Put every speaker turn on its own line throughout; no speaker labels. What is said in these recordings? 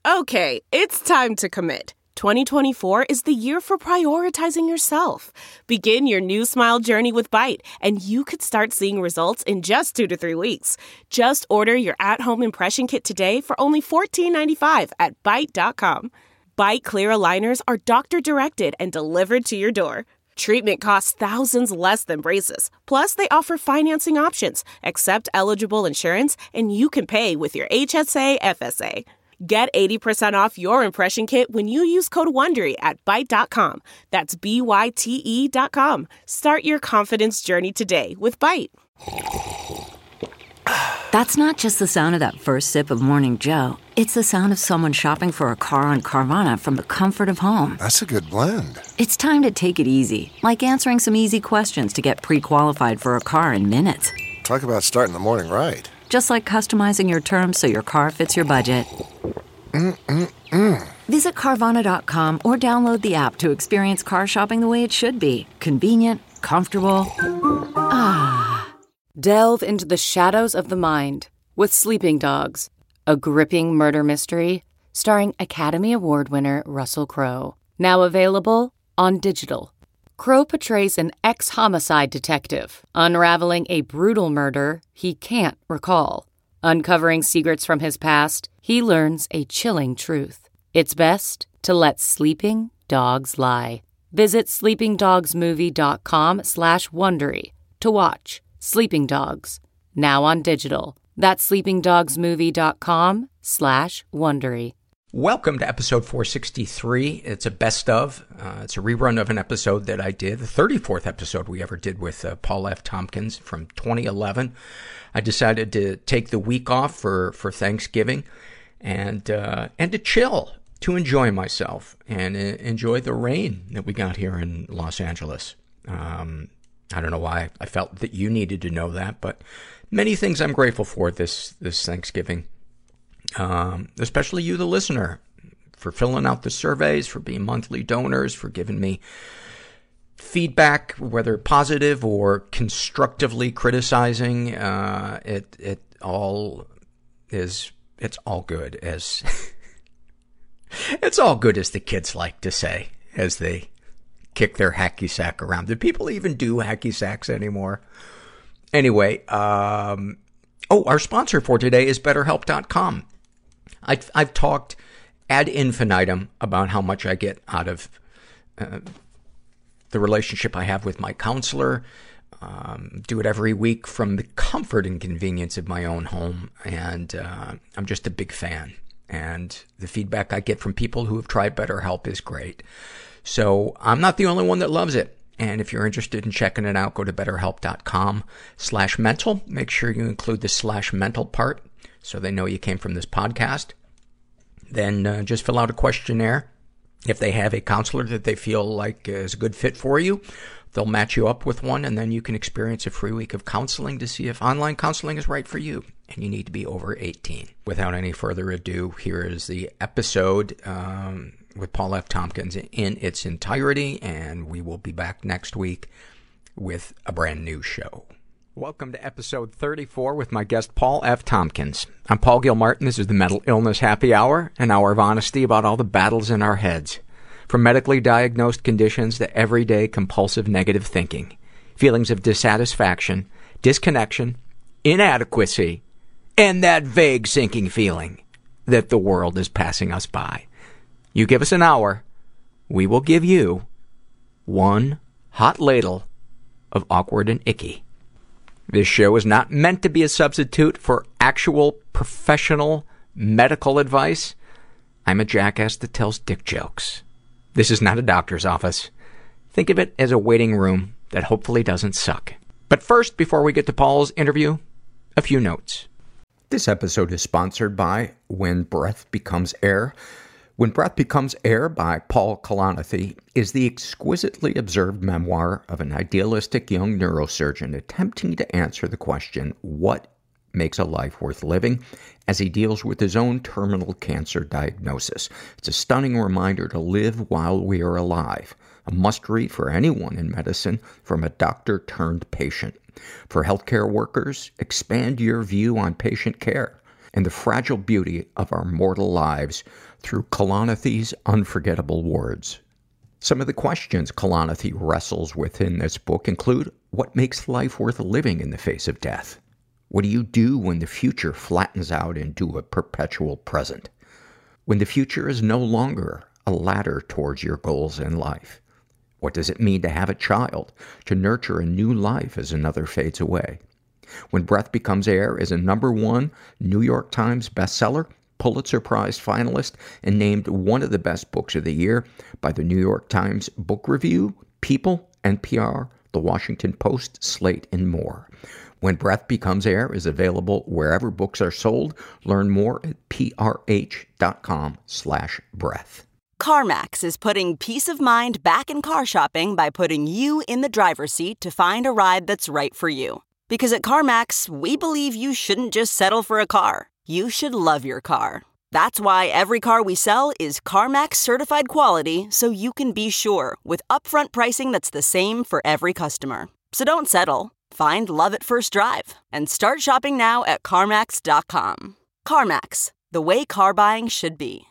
Okay, it's time to commit. 2024 is the year for prioritizing yourself. Begin your new smile journey with Byte, and you could start seeing results in just 2 to 3 weeks. Just order your at-home impression kit today for only $14.95 at Byte.com. Byte Clear aligners are doctor-directed and delivered to your door. Treatment costs thousands less than braces. Plus, they offer financing options, accept eligible insurance, and you can pay with your HSA, FSA. Get 80% off your impression kit when you use code WONDERY at Byte.com. That's BYTE.com. Start your confidence journey today with Byte.
That's not just the sound of that first sip of Morning Joe. It's the sound of someone shopping for a car on Carvana from the comfort of home.
That's a good blend.
It's time to take it easy, like answering some easy questions to get pre-qualified for a car in minutes.
Talk about starting the morning right.
Just like customizing your terms so your car fits your budget. Visit Carvana.com or download the app to experience car shopping the way it should be. Convenient, comfortable.
Delve into the shadows of the mind with Sleeping Dogs, a gripping murder mystery starring Academy Award winner Russell Crowe. Now available on digital. Crowe portrays an ex-homicide detective unraveling a brutal murder he can't recall. Uncovering secrets from his past, he learns a chilling truth. It's best to let sleeping dogs lie. Visit sleepingdogsmovie.com/Wondery to watch Sleeping Dogs, now on digital. That's sleepingdogsmovie.com/Wondery.
Welcome to episode 463. It's a best of. It's a rerun of an episode that I did, the 34th episode we ever did with Paul F. Tompkins from 2011. I decided to take the week off for Thanksgiving and to chill, to enjoy myself and enjoy the rain that we got here in Los Angeles. I don't know why I felt that you needed to know that, but many things I'm grateful for this Thanksgiving. Especially you, the listener, for filling out the surveys, for being monthly donors, for giving me feedback, whether positive or constructively criticizing. It's all good, as it's all good, as the kids like to say as they kick their hacky sack around. Do people even do hacky sacks anymore? Anyway, our sponsor for today is BetterHelp.com. I've talked ad infinitum about how much I get out of the relationship I have with my counselor. Do it every week from the comfort and convenience of my own home, and I'm just a big fan. And the feedback I get from people who have tried BetterHelp is great. So I'm not the only one that loves it. And if you're interested in checking it out, go to BetterHelp.com/mental. Make sure you include the /mental part so they know you came from this podcast. Then just fill out a questionnaire. If they have a counselor that they feel like is a good fit for you, they'll match you up with one, and then you can experience a free week of counseling to see if online counseling is right for you. And you need to be over 18. Without any further ado, here is the episode with Paul F. Tompkins in its entirety, and we will be back next week with a brand new show. Welcome to episode 34 with my guest, Paul F. Tompkins. I'm Paul Gilmartin. This is the Mental Illness Happy Hour, an hour of honesty about all the battles in our heads. From medically diagnosed conditions to everyday compulsive negative thinking, feelings of dissatisfaction, disconnection, inadequacy, and that vague sinking feeling that the world is passing us by. You give us an hour, we will give you one hot ladle of awkward and icky. This show is not meant to be a substitute for actual professional medical advice. I'm a jackass that tells dick jokes. This is not a doctor's office. Think of it as a waiting room that hopefully doesn't suck. But first, before we get to Paul's interview, a few notes. This episode is sponsored by When Breath Becomes Air. When Breath Becomes Air by Paul Kalanithi is the exquisitely observed memoir of an idealistic young neurosurgeon attempting to answer the question, what makes a life worth living, as he deals with his own terminal cancer diagnosis. It's a stunning reminder to live while we are alive. A must-read for anyone in medicine from a doctor-turned-patient. For healthcare workers, expand your view on patient care. and the fragile beauty of our mortal lives through Kalanithe's unforgettable words. Some of the questions Kalanithi wrestles with in this book include, what makes life worth living in the face of death? What do you do when the future flattens out into a perpetual present? When the future is no longer a ladder towards your goals in life? What does it mean to have a child, to nurture a new life as another fades away? When Breath Becomes Air is a #1 New York Times bestseller, Pulitzer Prize finalist, and named one of the best books of the year by the New York Times Book Review, People, NPR, The Washington Post, Slate, and more. When Breath Becomes Air is available wherever books are sold. Learn more at prh.com/breath.
CarMax is putting peace of mind back in car shopping by putting you in the driver's seat to find a ride that's right for you. Because at CarMax, we believe you shouldn't just settle for a car. You should love your car. That's why every car we sell is CarMax certified quality, so you can be sure with upfront pricing that's the same for every customer. So don't settle. Find love at first drive and start shopping now at CarMax.com. CarMax, the way car buying should be.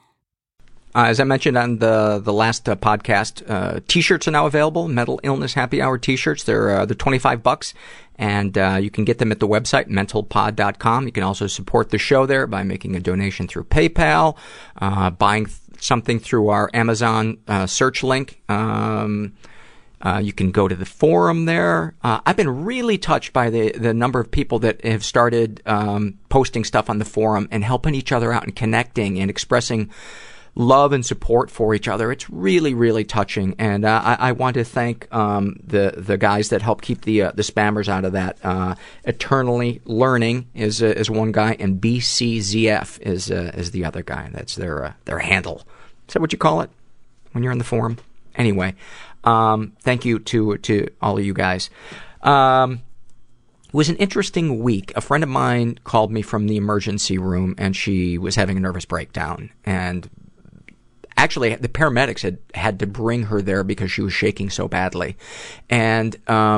As I mentioned on the last podcast, T-shirts are now available. Mental Illness Happy Hour T-shirts. They're $25, and you can get them at the website mentalpod.com. You can also support the show there by making a donation through PayPal, buying something through our Amazon search link. You can go to the forum there. I've been really touched by the number of people that have started posting stuff on the forum and helping each other out and connecting and expressing love and support for each other. It's really, really touching, and I want to thank the guys that help keep the spammers out of that. Eternally Learning is one guy, and BCZF is the other guy. That's their handle. Is that what you call it when you're in the forum? Anyway, thank you to all of you guys. It was an interesting week. A friend of mine called me from the emergency room, and she was having a nervous breakdown, and actually, the paramedics had to bring her there because she was shaking so badly, and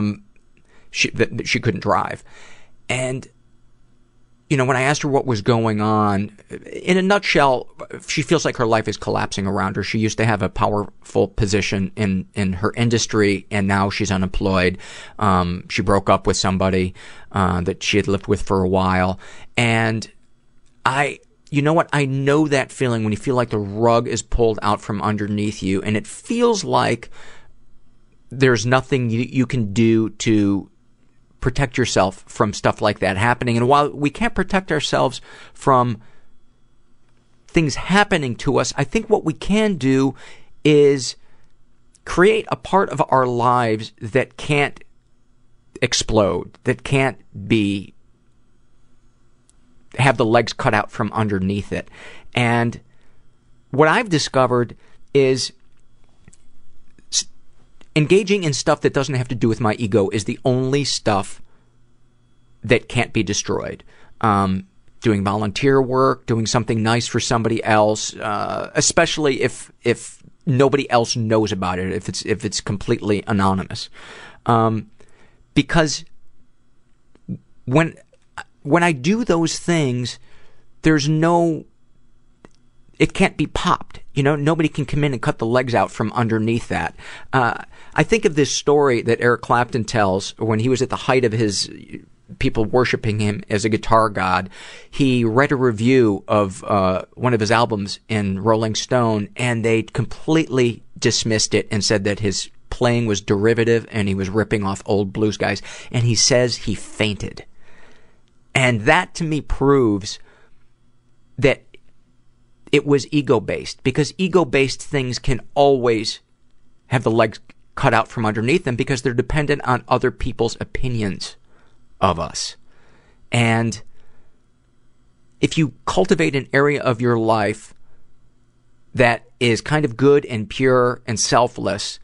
she couldn't drive. And when I asked her what was going on, in a nutshell, she feels like her life is collapsing around her. She used to have a powerful position in her industry, and now she's unemployed. She broke up with somebody that she had lived with for a while, and you know what? I know that feeling when you feel like the rug is pulled out from underneath you, and it feels like there's nothing you can do to protect yourself from stuff like that happening. And while we can't protect ourselves from things happening to us, I think what we can do is create a part of our lives that can't explode, that can't have the legs cut out from underneath it. And what I've discovered is engaging in stuff that doesn't have to do with my ego is the only stuff that can't be destroyed. Doing volunteer work, doing something nice for somebody else, especially if nobody else knows about it, if it's completely anonymous. Because when I do those things, it can't be popped. Nobody can come in and cut the legs out from underneath that. I think of this story that Eric Clapton tells when he was at the height of his people worshiping him as a guitar god. He read a review of one of his albums in Rolling Stone, and they completely dismissed it and said that his playing was derivative and he was ripping off old blues guys. And he says he fainted. And that, to me, proves that it was ego-based, because ego-based things can always have the legs cut out from underneath them because they're dependent on other people's opinions of us. And if you cultivate an area of your life that is kind of good and pure and selfless,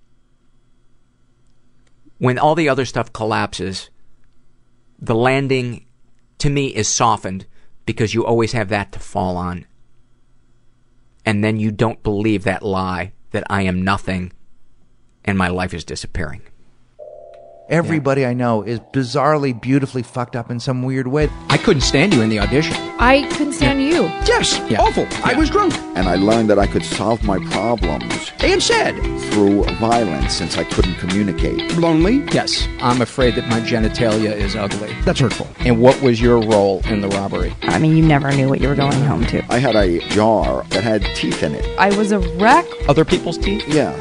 when all the other stuff collapses, the landing, to me, is softened because you always have that to fall on. And then you don't believe that lie that I am nothing and my life is disappearing.
Everybody I know is bizarrely, beautifully fucked up in some weird way.
I couldn't stand you in the audition.
I couldn't stand you.
Yes, awful. I was drunk.
And I learned that I could solve my problems
And sad.
through violence since I couldn't communicate.
Lonely.
Yes. I'm afraid that my genitalia is ugly.
That's hurtful.
And what was your role in the robbery?
I mean, you never knew what you were going home to.
I had a jar that had teeth in it.
I was a wreck.
Other people's teeth?
Yeah.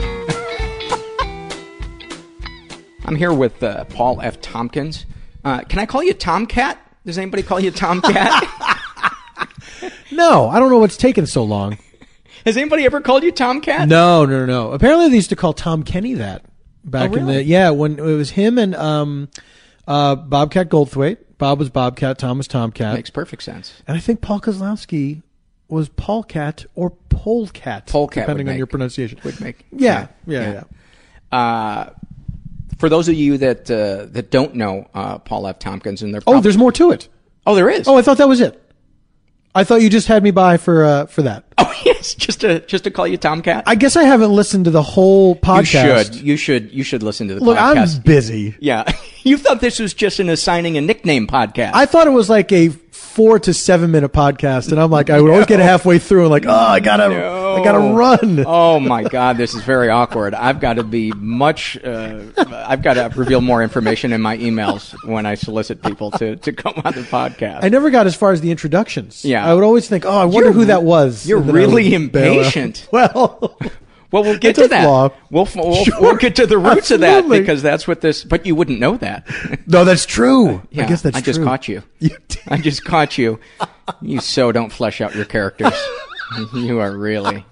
I'm here with Paul F. Tompkins. Can I call you Tomcat? Does anybody call you Tomcat?
No, I don't know what's taken so long.
Has anybody ever called you Tomcat?
No. Apparently they used to call Tom Kenny that back in the when it was him and Bobcat Goldthwait. Bob was Bobcat, Tom was Tomcat.
Makes perfect sense.
And I think Paul Kozlowski was Paulcat or Polecat, depending on your pronunciation.
Would make
yeah.
For those of you that don't know Paul F. Tompkins, and
there's more to it.
Oh, there is.
Oh, I thought that was it. I thought you just had me by for that.
Oh, yes, just to call you Tomcat.
I guess I haven't listened to the whole podcast.
You should listen to the
Look,
podcast.
I'm busy.
Yeah, you thought this was just an assigning a nickname podcast.
I thought it was like a 4 to 7 minute podcast, and I'm like, I would always get halfway through and like, I gotta run.
Oh my God, this is very awkward. I've got to be I've got to reveal more information in my emails when I solicit people to come on the podcast.
I never got as far as the introductions.
Yeah,
I would always think, I wonder who that was.
You're really impatient.
Well,
we'll get to that. We'll get to the roots of that, because that's what this. But you wouldn't know that.
No, that's true.
Yeah,
I guess that's true.
I just caught you. I just caught you. You don't flesh out your characters. You are really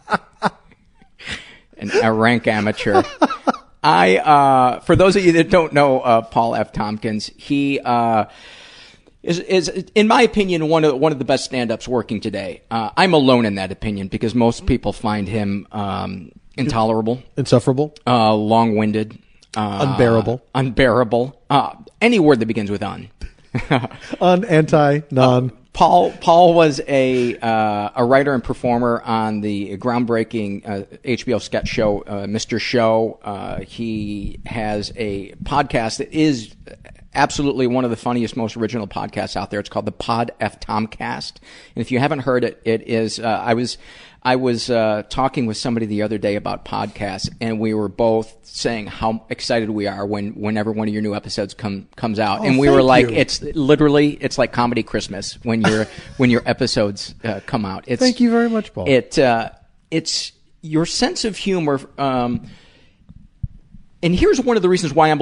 a rank amateur. For those of you that don't know Paul F. Tompkins, he is in my opinion one of the best stand-ups working today. I'm alone in that opinion because most people find him intolerable,
insufferable,
long-winded,
unbearable.
Any word that begins with un.
Anti, non.
Paul was a writer and performer on the groundbreaking HBO sketch show Mr. Show. He has a podcast that is absolutely one of the funniest, most original podcasts out there. It's called the Pod F. Tomcast. And if you haven't heard it, it is. I was talking with somebody the other day about podcasts, and we were both saying how excited we are whenever one of your new episodes comes out. And we were like, it's like comedy Christmas when your episodes come out.
Thank you very much, Paul.
It's your sense of humor. And here's one of the reasons why I'm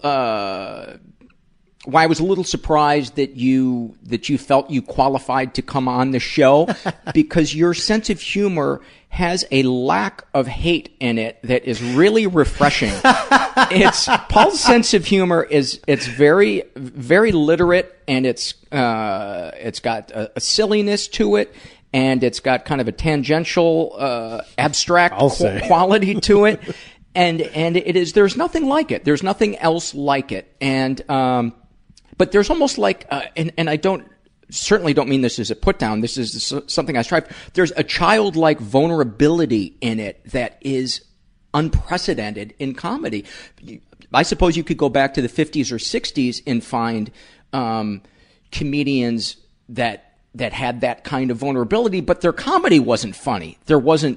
why I was a little surprised that you felt you qualified to come on the show, because your sense of humor has a lack of hate in it that is really refreshing. Paul's sense of humor it's very, very literate, and it's got a silliness to it, and it's got kind of a tangential, abstract quality to it. And it is, there's nothing like it. There's nothing else like it. And, but there's almost like, and I certainly don't mean this as a put down. This is something I strive. There's a childlike vulnerability in it that is unprecedented in comedy. I suppose you could go back to the 50s or 60s and find, comedians that had that kind of vulnerability, but their comedy wasn't funny. There wasn't.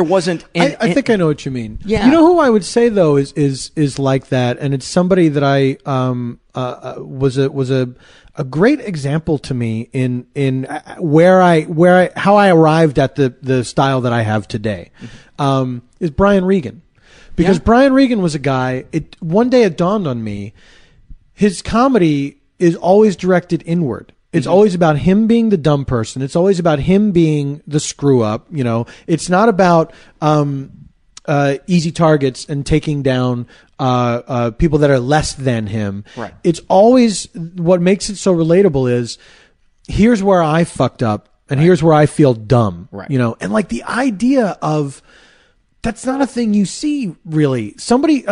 I think I know what you mean.
Yeah.
You know who I would say though is like that, and it's somebody that I was a great example to me in how I arrived at the style that I have today. Is Brian Regan, because Brian Regan was a guy. One day it dawned on me, his comedy is always directed inward. It's always about him being the dumb person. It's always about him being the screw up. You know, it's not about easy targets and taking down people that are less than him.
Right.
It's always, what makes it so relatable is, here's where I fucked up and here's where I feel dumb.
Right.
You know, and like the idea of, that's not a thing you see really. Somebody,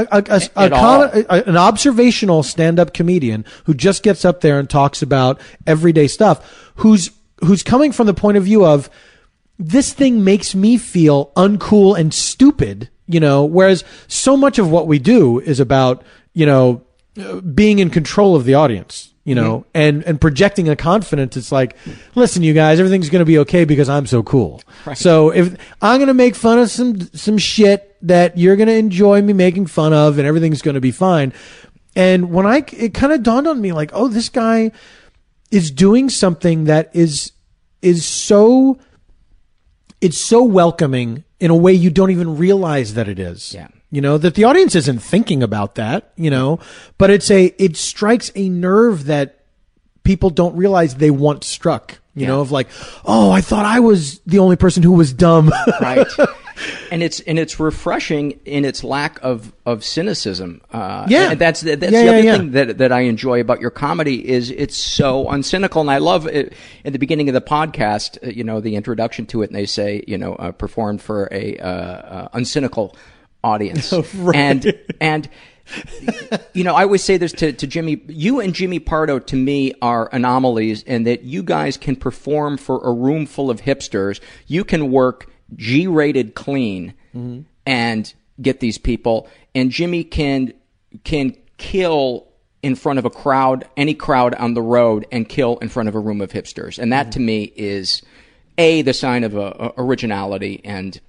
an observational stand-up comedian who just gets up there and talks about everyday stuff, who's coming from the point of view of, this thing makes me feel uncool and stupid, you know, whereas so much of what we do is about, you know, being in control of the audience, you know, and projecting a confidence. It's like, listen, you guys, everything's going to be okay because I'm so cool. Right. So if I'm going to make fun of some shit that you're going to enjoy me making fun of, and everything's going to be fine. And when it kind of dawned on me, like, oh, this guy is doing something that is so, it's so welcoming in a way you don't even realize that it is.
Yeah.
You know, that the audience isn't thinking about that, you know, but it strikes a nerve that people don't realize they once struck, you know, of like, oh, I thought I was the only person who was dumb.
Right. And it's refreshing in its lack of cynicism. And that's the other thing that I enjoy about your comedy is it's so uncynical. And I love it at the beginning of the podcast, you know, the introduction to it, and they say, you know, performed for a uncynical audience.
Right.
And you know, I always say this to Jimmy. You and Jimmy Pardo, to me, are anomalies in that you guys can perform for a room full of hipsters. You can work G-rated clean and get these people, and Jimmy can kill in front of a crowd, any crowd on the road, and kill in front of a room of hipsters. And that to me is the sign of originality, and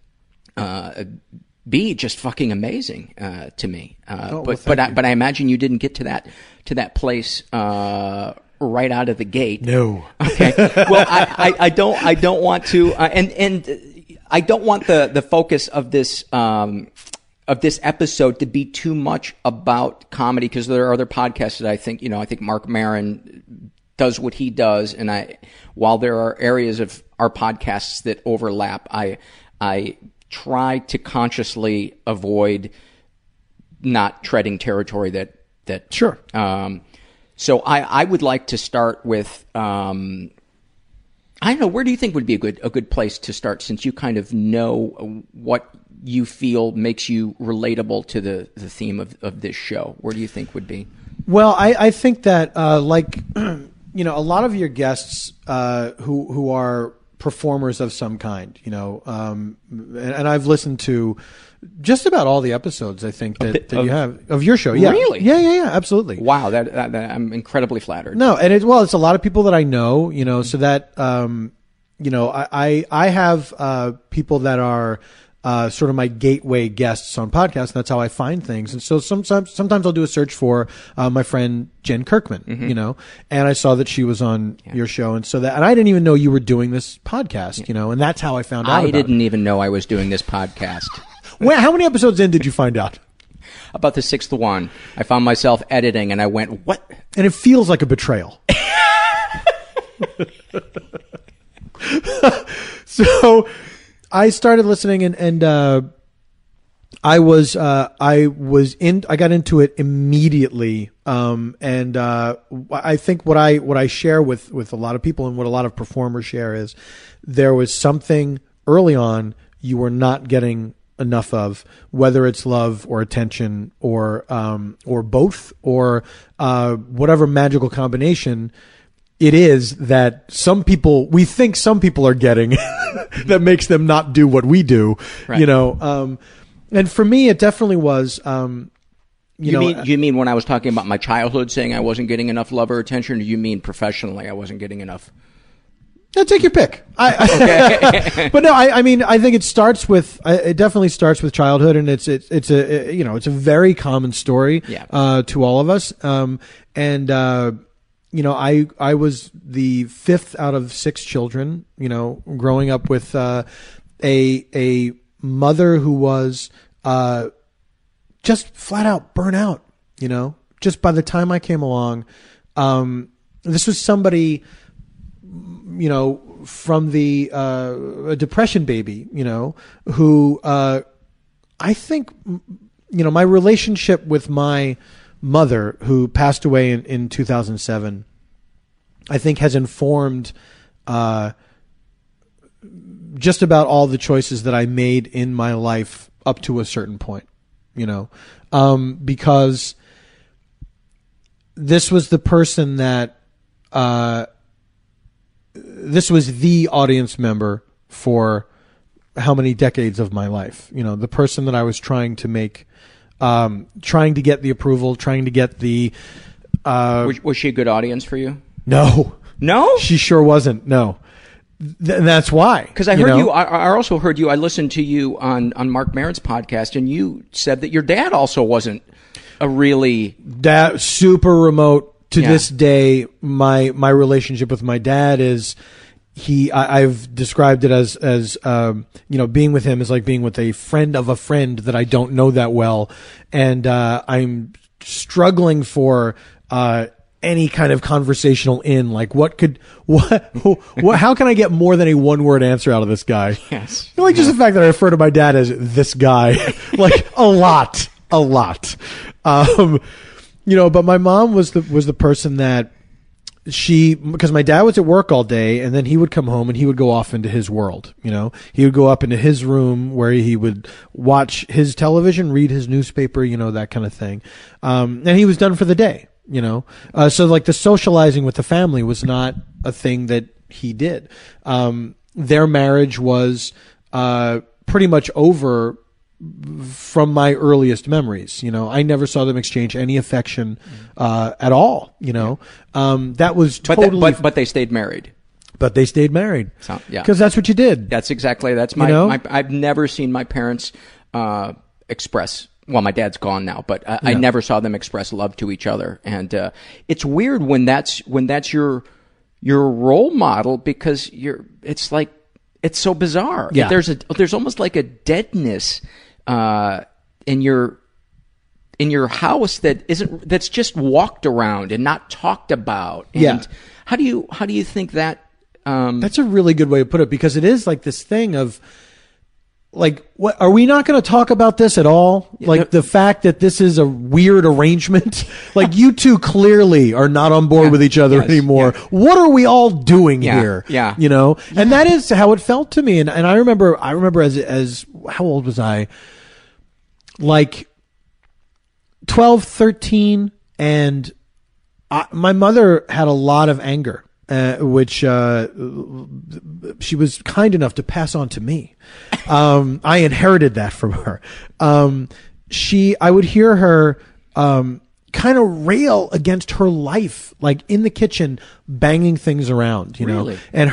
B, just fucking amazing to me. But I imagine you didn't get to that place right out of the gate.
No.
Okay. Well, I don't want to, and I don't want the focus of this episode to be too much about comedy, because there are other podcasts that I think Mark Maron does what he does, and while there are areas of our podcasts that overlap, I try to consciously avoid not treading territory that
sure.
So I would like to start with I don't know, where do you think would be a good place to start, since you kind of know what you feel makes you relatable to the theme of this show? Where do you think would be?
Well, I think that like you know, a lot of your guests who are performers of some kind, you know, and I've listened to just about all the episodes, I think, that you have of your show. Yeah.
Really?
Yeah, absolutely.
Wow, that I'm incredibly flattered.
No, and it's a lot of people that I know, you know, so that you know, I have people that are sort of my gateway guests on podcasts, and that's how I find things. And so sometimes I'll do a search for my friend Jen Kirkman, you know, and I saw that she was on your show, and I didn't even know you were doing this podcast, you know, and that's how I found out.
I didn't even know I was doing this podcast.
How many episodes in did you find out?
About the sixth one. I found myself editing, and I went, "What?" And
it feels like a betrayal. So I started listening, and I got into it immediately. And I think what I share with a lot of people, and what a lot of performers share, is there was something early on you were not getting enough of, whether it's love or attention or both, or whatever magical combination it is that we think some people are getting that makes them not do what we do, right. You know. And for me, it definitely was. You
mean when I was talking about my childhood, saying I wasn't getting enough love or attention, or do you mean professionally I wasn't getting enough?
Yeah, take your pick. Okay. But no, I mean, I think it definitely starts with childhood, and it's a very common story, to all of us. You know, I was the fifth out of six children, you know, growing up with a mother who was just flat out burnt out, you know. Just by the time I came along, this was somebody, you know, from a depression baby, you know, who I think, you know, my relationship with my mother, who passed away in 2007, I think has informed just about all the choices that I made in my life up to a certain point, you know, because this was the person that this was the audience member for how many decades of my life, you know, the person that I was trying to make trying to get the approval, trying to get the.
Was she a good audience for you?
No.
No?
She sure wasn't. No. And that's why.
Because I heard you. I also heard you. I listened to you on Mark Maron's podcast, and you said that your dad also wasn't a really
super remote. To this day, my relationship with my dad is I've described it as being with him is like being with a friend of a friend that I don't know that well, and I'm struggling for any kind of conversational like how can I get more than a one-word answer out of this guy?
Yes.
Like just the fact that I refer to my dad as this guy, like a lot. But my mom was the person that because my dad was at work all day, and then he would come home and he would go off into his world. He would go up into his room where he would watch his television, read his newspaper, that kind of thing. And he was done for the day, so like the socializing with the family was not a thing that he did. Their marriage was, pretty much over from my earliest memories. I never saw them exchange any affection at all. That was totally.
But they stayed married.
But they stayed married.
So, yeah,
because that's what you did.
That's my. I've never seen my parents express. Well, my dad's gone now, but I never saw them express love to each other, and it's weird when that's your role model because it's so bizarre.
Yeah.
There's almost like a deadness in your house that's just walked around and not talked about. And how do you think that?
That's a really good way to put it, because it is like this thing of like, what are we not going to talk about this at all? Like the fact that this is a weird arrangement. Like you two clearly are not on board with each other anymore. Yeah. What are we all doing here?
Yeah.
And that is how it felt to me. And I remember as how old was I? Like 12, 13, and my mother had a lot of anger. Which she was kind enough to pass on to me. I inherited that from her. I would hear her kind of rail against her life, like in the kitchen, banging things around,
Really?
And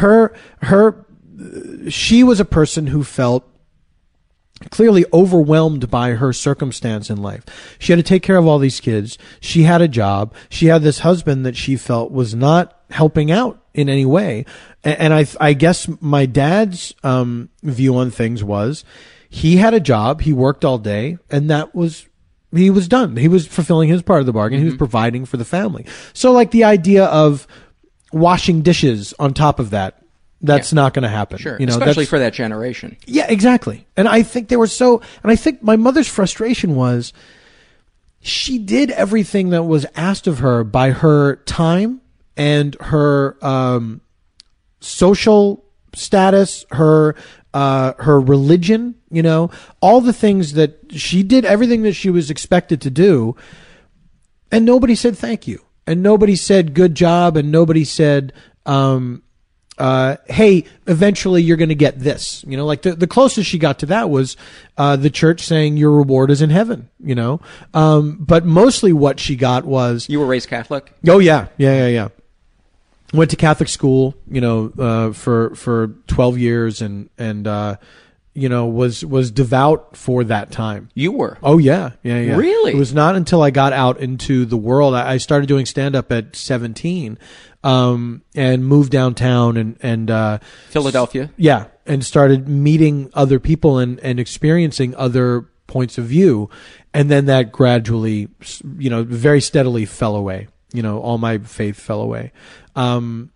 she was a person who felt clearly overwhelmed by her circumstance in life. She had to take care of all these kids. She had a job. She had this husband that she felt was not helping out in any way. And I guess my dad's view on things was he had a job, he worked all day, and he was done. He was fulfilling his part of the bargain. Mm-hmm. He was providing for the family. So like the idea of washing dishes on top of that's not going to happen.
Sure. Especially for that generation.
Yeah, exactly. And I think I think my mother's frustration was she did everything that was asked of her by her time and her social status, her religion, all the things that she did, everything that she was expected to do. And nobody said thank you. And nobody said good job. And nobody said, hey, eventually you're going to get this, like the closest she got to that was, the church saying your reward is in heaven, but mostly what she got was.
You were raised Catholic?
Oh yeah. Yeah. Went to Catholic school, for 12 years and was devout for that time.
You were?
Oh yeah.
Really?
It was not until I got out into the world. I started doing stand-up at 17. And moved downtown and
Philadelphia.
Yeah. And started meeting other people and experiencing other points of view. And then that gradually, very steadily fell away. All my faith fell away. I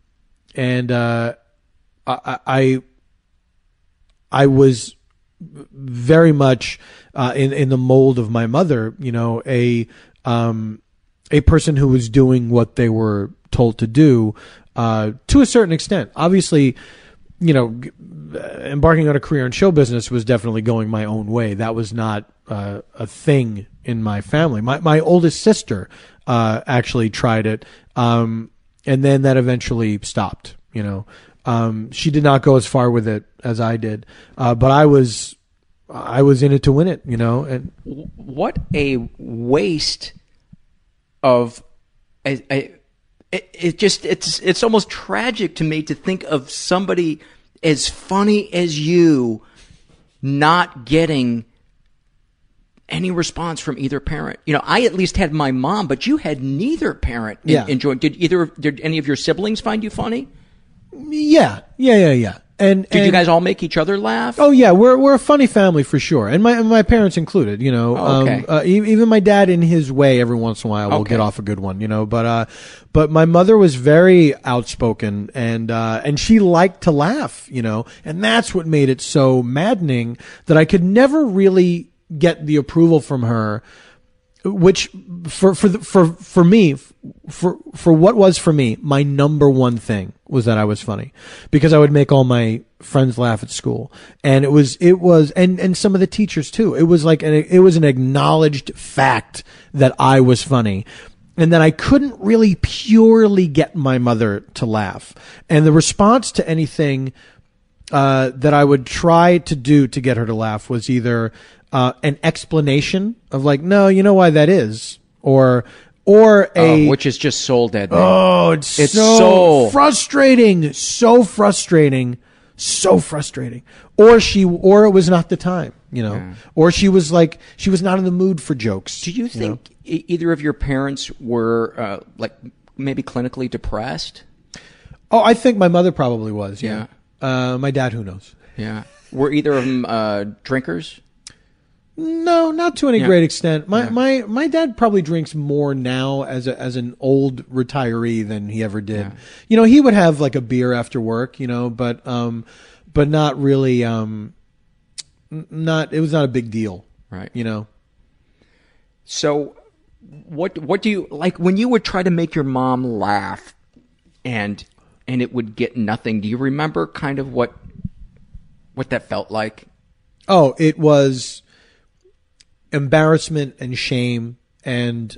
was very much, in the mold of my mother, a person who was doing what they were told to do, to a certain extent. Obviously, embarking on a career in show business was definitely going my own way. That was not a thing in my family. My oldest sister actually tried it, and then that eventually stopped. She did not go as far with it as I did, but I was I was in it to win it, you know. And
what a waste of it's almost tragic to me to think of somebody as funny as you not getting any response from either parent. You know, I at least had my mom, but you had neither parent enjoy. Did any of your siblings find you funny?
Yeah. And
did you guys all make each other laugh?
Oh yeah, we're a funny family for sure, and my parents included. You know, even my dad, in his way, every once in a while will get off a good one. You know, but my mother was very outspoken, and she liked to laugh. You know, and that's what made it so maddening that I could never really get the approval from her, which for me, for what was for me, my number one thing was that I was funny, because I would make all my friends laugh at school. And it was, and some of the teachers too. It was like, it was an acknowledged fact that I was funny. And that I couldn't really purely get my mother to laugh. And the response to anything, that I would try to do to get her to laugh was either, an explanation of like, no, you know why that is, or
which is just soul dead.
Oh, it's so frustrating, so frustrating. Or it was not the time, you know, or she was not in the mood for jokes.
Do you think either of your parents were like maybe clinically depressed?
Oh, I think my mother probably was. Yeah. My dad, who knows?
Yeah. Were either of them drinkers?
No, not to any great extent. My dad probably drinks more now as an old retiree than he ever did. Yeah. You know, he would have like a beer after work, you know, but not really, it was not a big deal.
Right.
You know?
So what do you, like when you would try to make your mom laugh and it would get nothing, do you remember kind of what that felt like?
Oh, it was embarrassment and shame and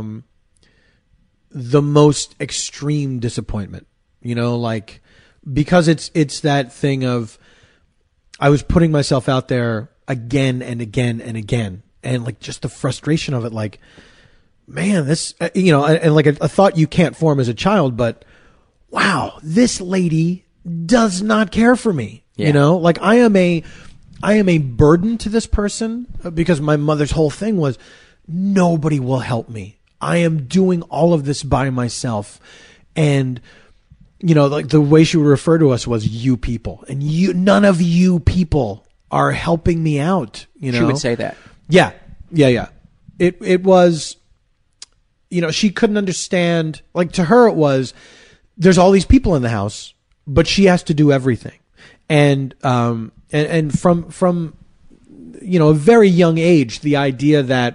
the most extreme disappointment, you know, like, because it's that thing of I was putting myself out there again and again and again, and like just the frustration of it, like, man, this, you know, and like a thought you can't form as a child, but wow, this lady does not care for me. You know, like I am a burden to this person, because my mother's whole thing was nobody will help me. I am doing all of this by myself. And, you know, like the way she would refer to us was you people, and none of you people are helping me out. You know,
she would say that.
Yeah. It was, you know, she couldn't understand, like to her it was, there's all these people in the house, but she has to do everything. And from, you know, a very young age, the idea that,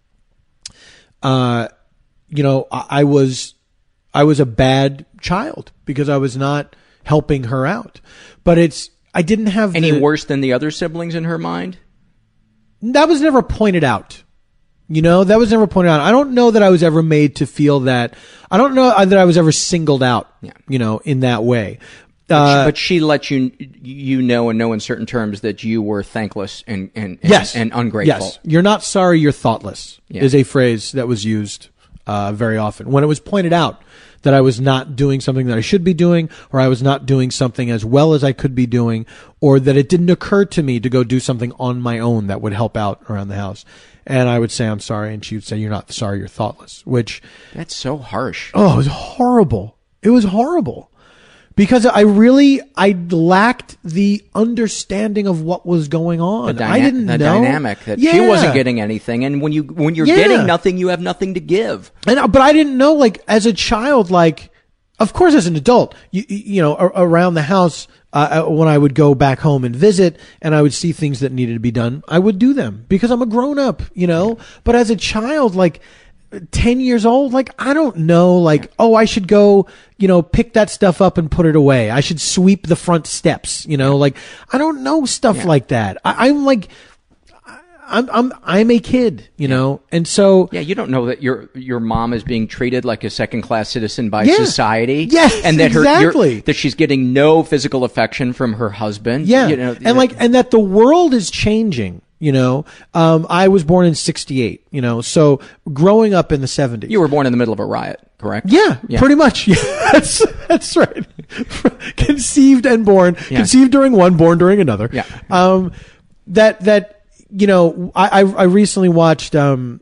you know, I was a bad child because I was not helping her out. But I didn't have
any worse than the other siblings in her mind.
That was never pointed out. You know, that was never pointed out. I don't know that I was ever made to feel that. I don't know that I was ever singled out, you know, in that way.
But she let you know and know in certain terms that you were thankless and ungrateful.
Yes. You're not sorry, you're thoughtless is a phrase that was used very often. When it was pointed out that I was not doing something that I should be doing, or I was not doing something as well as I could be doing, or that it didn't occur to me to go do something on my own that would help out around the house. And I would say, I'm sorry. And she would say, you're not sorry, you're thoughtless, which...
That's so harsh.
Oh, it was horrible. It was horrible. Because I lacked the understanding of what was going on. I didn't know.
The dynamic that she wasn't getting anything, and when you're getting nothing, you have nothing to give.
But I didn't know, like, as a child, like, of course, as an adult, you know, around the house, when I would go back home and visit, and I would see things that needed to be done, I would do them because I'm a grown up, you know. But as a child, like 10 years old, like, I don't know, like, oh, I should go, you know, pick that stuff up and put it away. I should sweep the front steps, you know, like, I don't know stuff like that. I'm like, I'm a kid, you know, and so
you don't know that your mom is being treated like a second-class citizen by society.
Yes,
and that
exactly.
that she's getting no physical affection from her husband.
Yeah,
you know,
and that the world is changing. You know, I was born in '68. You know, so growing up in the '70s,
you were born in the middle of a riot, correct?
Yeah, pretty much. Yeah, that's right. Conceived and born. Yeah. Conceived during one, born during another.
Yeah.
That. You know, I recently watched that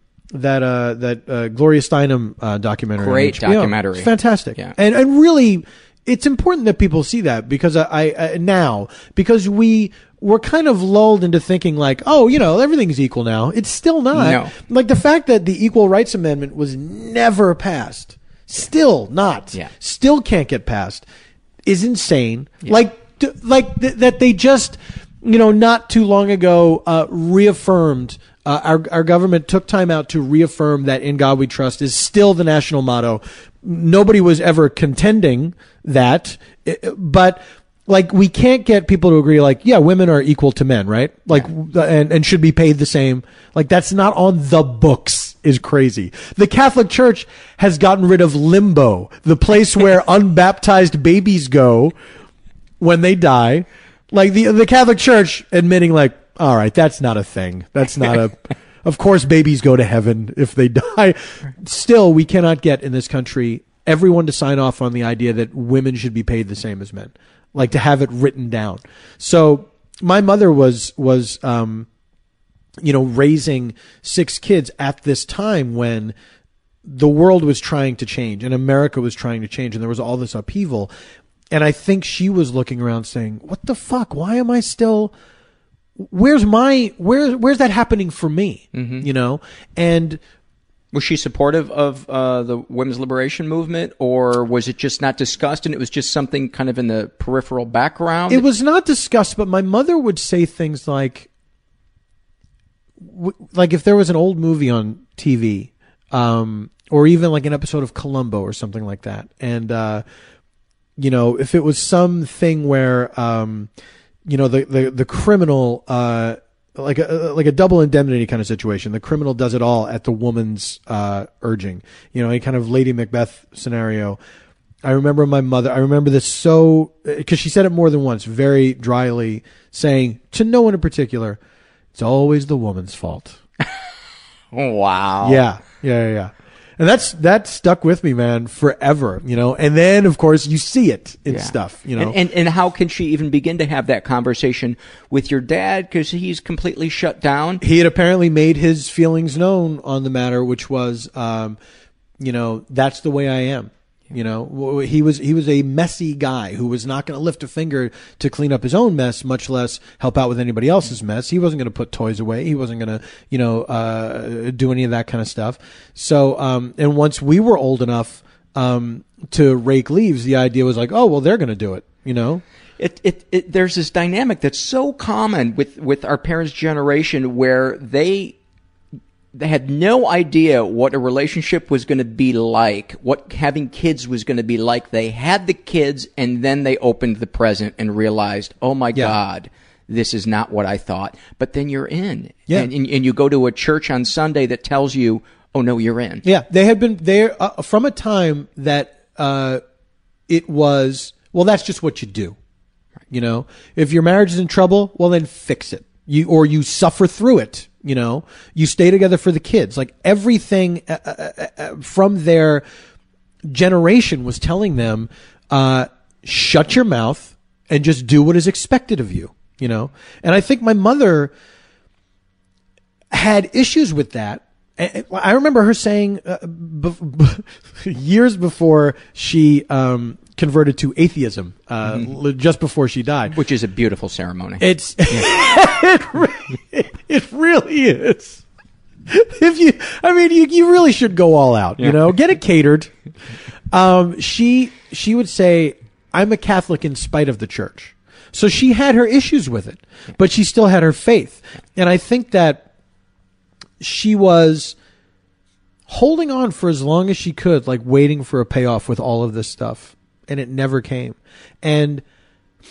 Gloria Steinem documentary.
Great documentary.
It's fantastic.
Yeah.
And really, it's important that people see that because because we're kind of lulled into thinking like, oh, you know, everything's equal now. It's still not.
No.
Like the fact that the Equal Rights Amendment was never passed, still not, still can't get passed, is insane. Yeah. That they just, you know, not too long ago, reaffirmed, our government took time out to reaffirm that In God We Trust is still the national motto. Nobody was ever contending that, but like we can't get people to agree like, yeah, women are equal to men, right? Like, and should be paid the same. Like that's not on the books is crazy. The Catholic Church has gotten rid of limbo, the place where unbaptized babies go when they die. Like the Catholic Church admitting like, all right, that's not a thing. That's not of course babies go to heaven if they die. Still, we cannot get in this country everyone to sign off on the idea that women should be paid the same as men. Like to have it written down. So my mother was you know, raising 6 kids at this time when the world was trying to change and America was trying to change and there was all this upheaval. And I think she was looking around saying, what the fuck? Why am I still, where's that happening for me? Mm-hmm. You know? And
was she supportive of the women's liberation movement, or was it just not discussed and it was just something kind of in the peripheral background?
It was not discussed, but my mother would say things like if there was an old movie on TV, or even like an episode of Columbo or something like that. And, you know, if it was something where, you know, the criminal, like a double indemnity kind of situation, the criminal does it all at the woman's, urging, you know, a kind of Lady Macbeth scenario. I remember my mother, this cause she said it more than once, very dryly saying to no one in particular, it's always the woman's fault.
Wow.
Yeah. And that stuck with me, man, forever, you know. And then, of course, you see it in stuff, you know.
And how can she even begin to have that conversation with your dad? Because he's completely shut down.
He had apparently made his feelings known on the matter, which was, you know, that's the way I am. You know, he was a messy guy who was not going to lift a finger to clean up his own mess, much less help out with anybody else's mess. He wasn't going to put toys away. He wasn't going to, you know, do any of that kind of stuff. So, and once we were old enough, to rake leaves, the idea was like, oh, well, they're going to do it, you know?
There's this dynamic that's so common with our parents' generation where they had no idea what a relationship was going to be like, what having kids was going to be like. They had the kids, and then they opened the present and realized, oh, my God, this is not what I thought. But then you're in.
Yeah.
And you go to a church on Sunday that tells you, oh, no, you're in.
Yeah, they had been there from a time that it was, well, that's just what you do. You know, if your marriage is in trouble, well, then fix it. You suffer through it. You know, you stay together for the kids. Like everything from their generation was telling them, shut your mouth and just do what is expected of you, you know? And I think my mother had issues with that. I remember her saying years before she converted to atheism, just before she died,
which is a beautiful ceremony.
It's it really is. You really should go all out. You know, get it catered. She would say, "I'm a Catholic in spite of the church." So she had her issues with it, but she still had her faith, and I think that she was holding on for as long as she could, like waiting for a payoff with all of this stuff. And it never came. And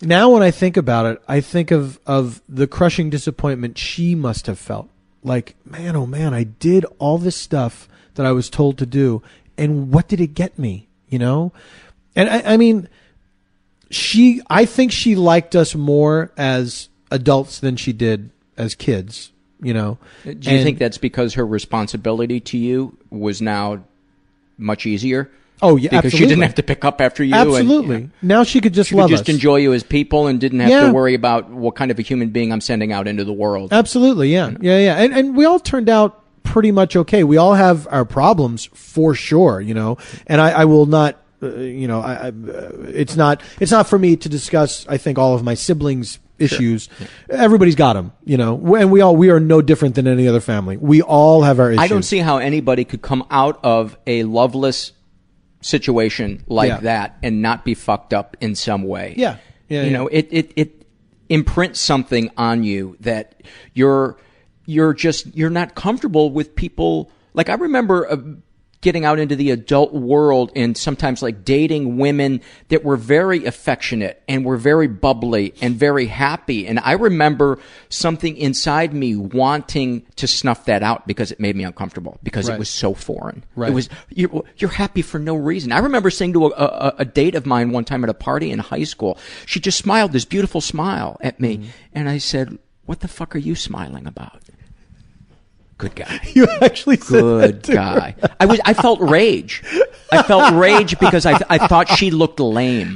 Now when I think about it, I think of the crushing disappointment she must have felt. Like, man, oh man, I did all this stuff that I was told to do, and what did it get me? You know? And I mean, I think she liked us more as adults than she did as kids, you know?
Do you think that's because her responsibility to you was now much easier?
Oh, yeah,
because
absolutely.
she didn't have to pick up after you.
Absolutely.
And,
now she could just
she
love
could just
us.
enjoy you as people and didn't have to worry about what kind of a human being I'm sending out into the world.
Absolutely, yeah. Yeah. And we all turned out pretty much okay. We all have our problems for sure, you know. And I will not, it's not for me to discuss, I think, all of my siblings' issues. Sure. Everybody's got them, you know. And we are no different than any other family. We all have our issues.
I don't see how anybody could come out of a loveless situation like that and not be fucked up in some way.
Yeah.
You know, it imprints something on you that you're not comfortable with people. Like, I remember getting out into the adult world and sometimes like dating women that were very affectionate and were very bubbly and very happy. And I remember something inside me wanting to snuff that out because it made me uncomfortable, because it was so foreign.
Right.
It was, you're happy for no reason. I remember saying to a date of mine one time at a party in high school, she just smiled this beautiful smile at me. Mm-hmm. And I said, "What the fuck are you smiling about?" Good guy.
You actually said
good guy. I felt rage. I felt rage because I thought she looked lame.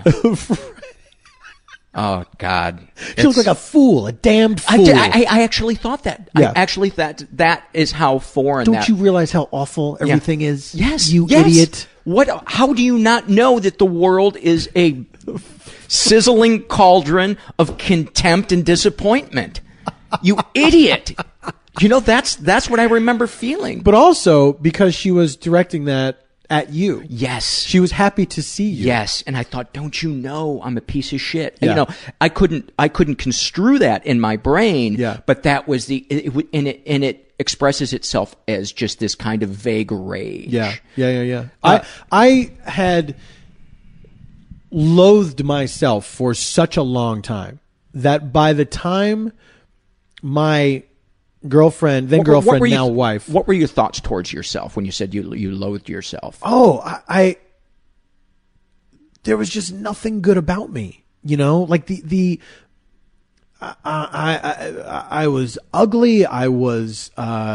Oh God,
she looked like a fool, a damned fool.
I actually thought that. Yeah. I actually thought that is how foreign.
Don't you realize how awful everything is?
Yes,
you idiot.
What? How do you not know that the world is a sizzling cauldron of contempt and disappointment? You idiot. You know, that's what I remember feeling.
But also because she was directing that at you.
Yes.
She was happy to see you.
Yes. And I thought, don't you know I'm a piece of shit? Yeah. You know, I couldn't construe that in my brain.
Yeah.
But that was it expresses itself as just this kind of vague rage.
Yeah. I had loathed myself for such a long time that by the time my girlfriend, now wife.
What were your thoughts towards yourself when you said you loathed yourself?
Oh, there was just nothing good about me, you know, like I was ugly. I was,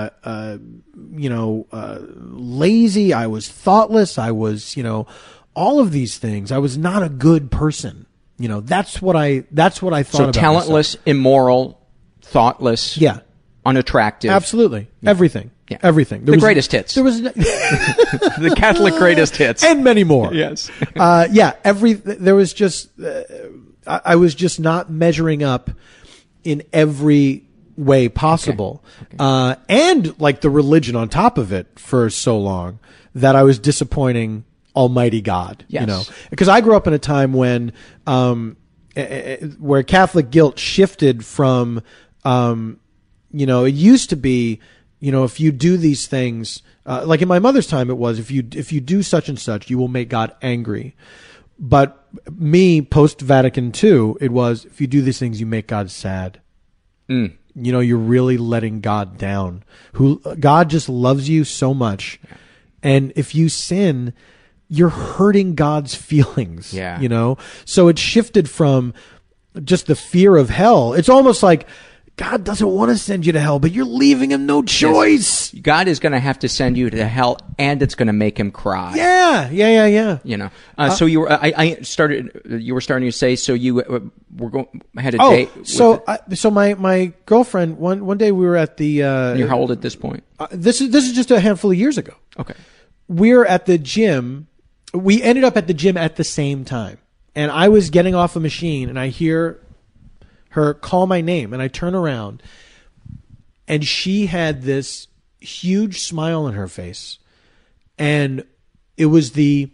lazy. I was thoughtless. I was, all of these things. I was not a good person. You know, that's what I thought about.
So talentless,
myself.
Immoral, thoughtless.
Yeah.
Unattractive.
Absolutely. Everything. Yeah. Everything.
The greatest hits.
There was
the Catholic greatest hits.
And many more.
Yes.
There was just, I was just not measuring up in every way possible. Okay. And like the religion on top of it for so long that I was disappointing Almighty God.
Yes.
You know, because I grew up in a time when, where Catholic guilt shifted from, it used to be, if you do these things, like in my mother's time, it was, if you do such and such, you will make God angry. But me, post Vatican II, it was, if you do these things, you make God sad.
Mm.
You're really letting God down. God just loves you so much. And if you sin, you're hurting God's feelings.
Yeah.
So it shifted from just the fear of hell. It's almost like, God doesn't want to send you to hell, but you're leaving him no choice.
Yes. God is going to have to send you to hell, and it's going to make him cry.
Yeah.
So you were. You were starting to say. So you had a date.
So my girlfriend one day we were at the.
And you're how old at this point?
This is just a handful of years ago.
Okay.
We're at the gym. We ended up at the gym at the same time, and I was getting off a machine, and I hear her call my name, and I turn around, and she had this huge smile on her face, and it was the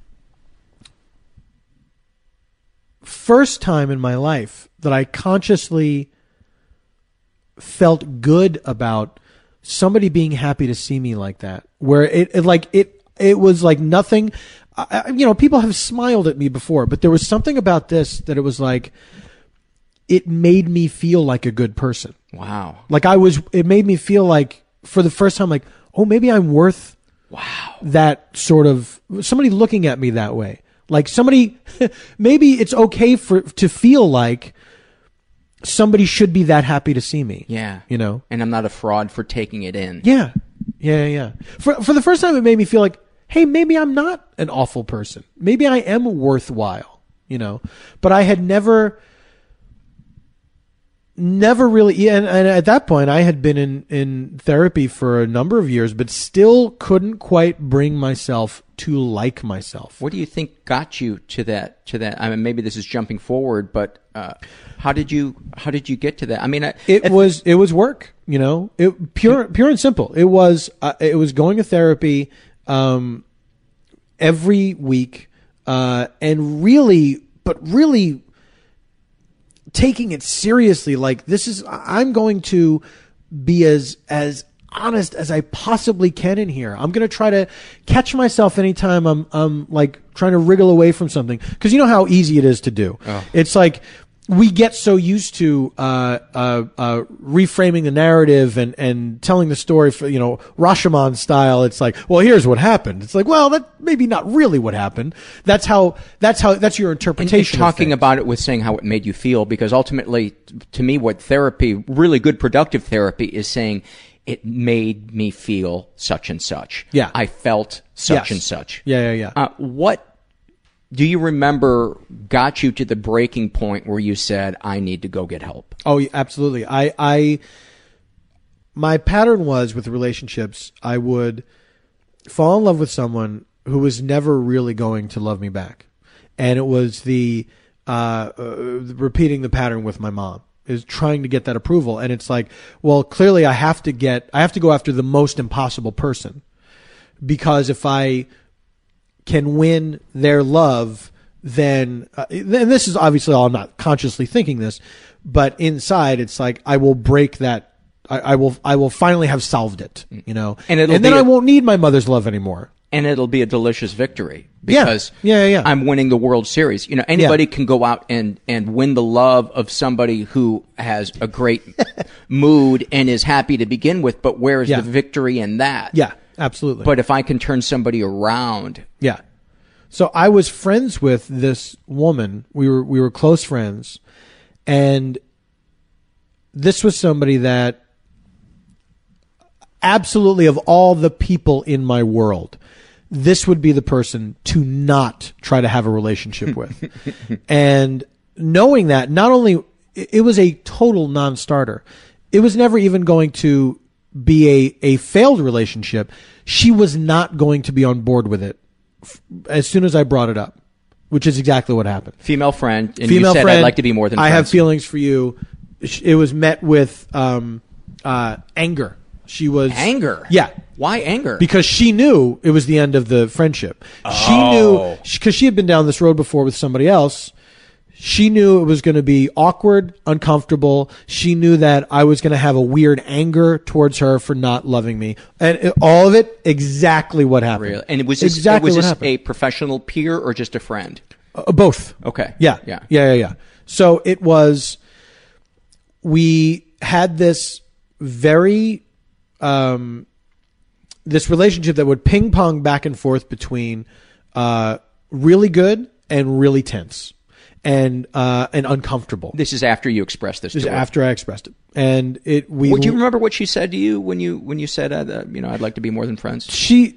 first time in my life that I consciously felt good about somebody being happy to see me like that, where it was like nothing. people have smiled at me before, but there was something about this that it was like, it made me feel like a good person.
Wow.
Like it made me feel like, for the first time, like, oh, maybe I'm worth that sort of, somebody looking at me that way. Like somebody, maybe it's okay to feel like somebody should be that happy to see me.
Yeah.
And
I'm not a fraud for taking it in.
Yeah. Yeah. For the first time, it made me feel like, hey, maybe I'm not an awful person. Maybe I am worthwhile, but I had never really, and at that point I had been in therapy for a number of years, but still couldn't quite bring myself to like myself.
What do you think got you to that? I mean, maybe this is jumping forward, but how did you get to that? I mean,
it was work, pure and simple. It was going to therapy every week, and really taking it seriously. Like, I'm going to be as honest as I possibly can in here. I'm going to try to catch myself anytime I'm like trying to wriggle away from something. Cause you know how easy it is to do. Oh. It's like, we get so used to reframing the narrative and telling the story for, Rashomon style. It's like, well, here's what happened. It's like, well, that maybe not really what happened. That's your interpretation.
And talking about it with saying how it made you feel, because ultimately, to me, what therapy, really good productive therapy, is saying it made me feel such and such.
Yeah,
I felt such and such.
Yeah.
What do you remember got you to the breaking point where you said, I need to go get help?
Oh, absolutely. My pattern was, with relationships, I would fall in love with someone who was never really going to love me back. And it was the repeating the pattern with my mom, is trying to get that approval. And it's like, well, clearly I have to go after the most impossible person, because if I can win their love, then and this is obviously all, I'm not consciously thinking this, but inside it's like, I will break that. I will finally have solved it, and then I won't need my mother's love anymore.
And it'll be a delicious victory, because
yeah.
I'm winning the World Series. Anybody can go out and win the love of somebody who has a great mood and is happy to begin with, but where is the victory in that?
Yeah. Absolutely.
But if I can turn somebody around.
Yeah. So I was friends with this woman. We were close friends. And this was somebody that absolutely, of all the people in my world, this would be the person to not try to have a relationship with. And knowing that, not only, it was a total non-starter. It was never even going to be a failed relationship. She was not going to be on board with it as soon as I brought it up, which is exactly what happened.
Female friend, and you said, I'd like to be more than friends.
I have feelings for you. It was met with anger. She was...
Anger?
Yeah.
Why anger?
Because she knew it was the end of the friendship. Oh. She knew, because she had been down this road before with somebody else. She knew it was going to be awkward, uncomfortable. She knew that I was going to have a weird anger towards her for not loving me. And all of it, exactly what happened.
Really? And was this a professional peer or just a friend?
Both.
Okay.
Yeah. So it was, we had this very, this relationship that would ping pong back and forth between really good and really tense. And uncomfortable.
This is after you expressed this to her.
This is after I expressed it. And
would you remember what she said to you when you said, I'd like to be more than friends?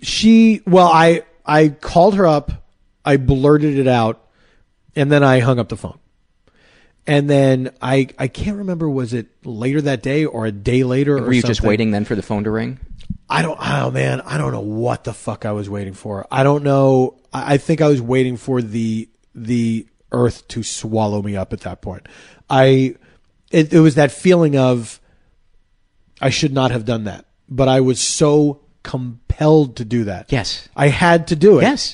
I called her up, I blurted it out, and then I hung up the phone. And then I can't remember, was it later that day or a day later or something?
Were you just waiting then for the phone to ring?
I don't know what the fuck I was waiting for. I don't know. I think I was waiting for the earth to swallow me up at that point. It was that feeling of, I should not have done that, but I was so compelled to do that.
Yes.
I had to do it.
Yes.